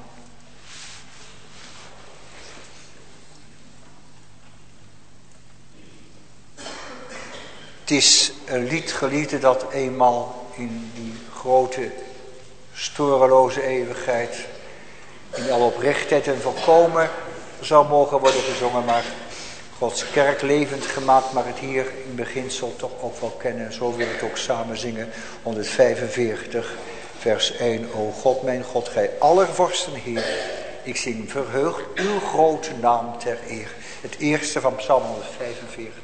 Het is een lied, geliefde, dat eenmaal in die grote, storeloze eeuwigheid, in alle oprechtheid en volkomen zou mogen worden gezongen, maar Gods kerk levend gemaakt, maar het hier in beginsel toch ook wel kennen. Zo wil ik het ook samen zingen, honderdvijfenveertig, vers één. O God, mijn God, gij aller vorsten Heer, ik zing verheugd uw grote naam ter eer. Het eerste van Psalm honderdvijfenveertig.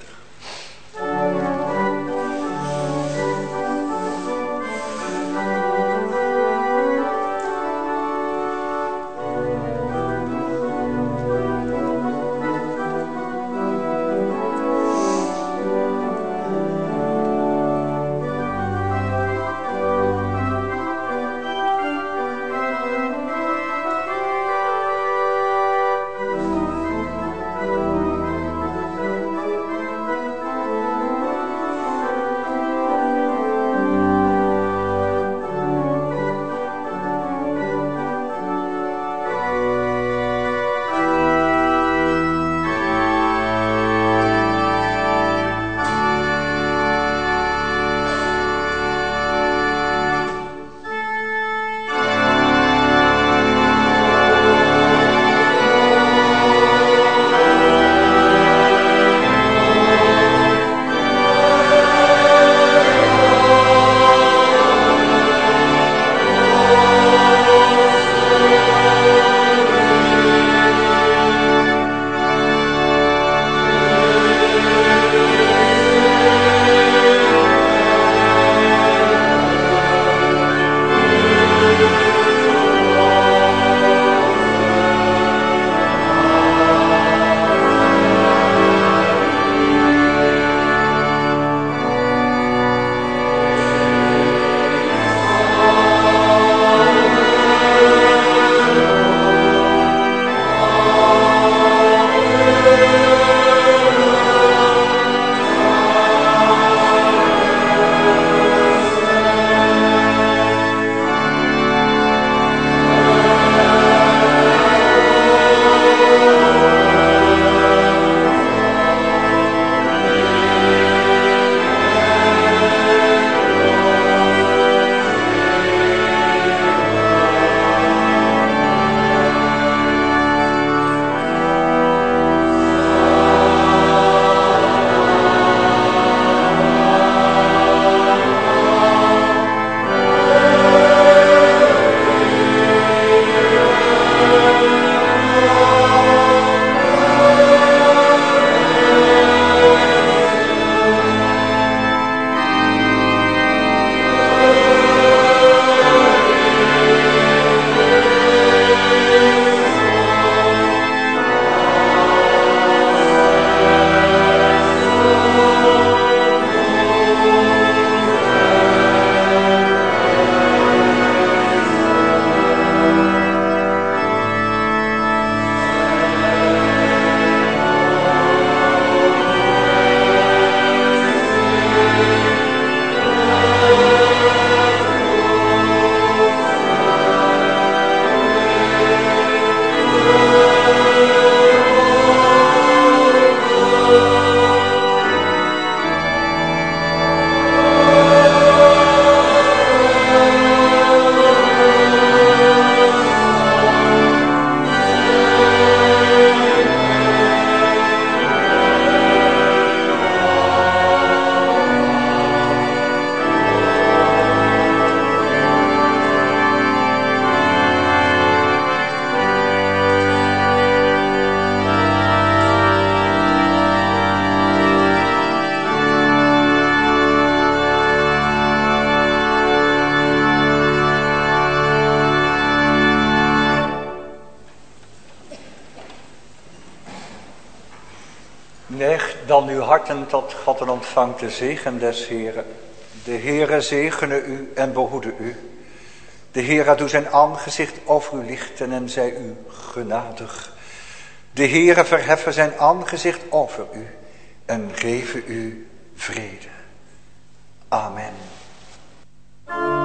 Neigt dan uw harten tot God en ontvangt de zegen des Heren. De Heere zegene u en behoede u. De Heere doe zijn aangezicht over u lichten en zij u genadig. De Heere verheffen zijn aangezicht over u en geven u vrede. Amen.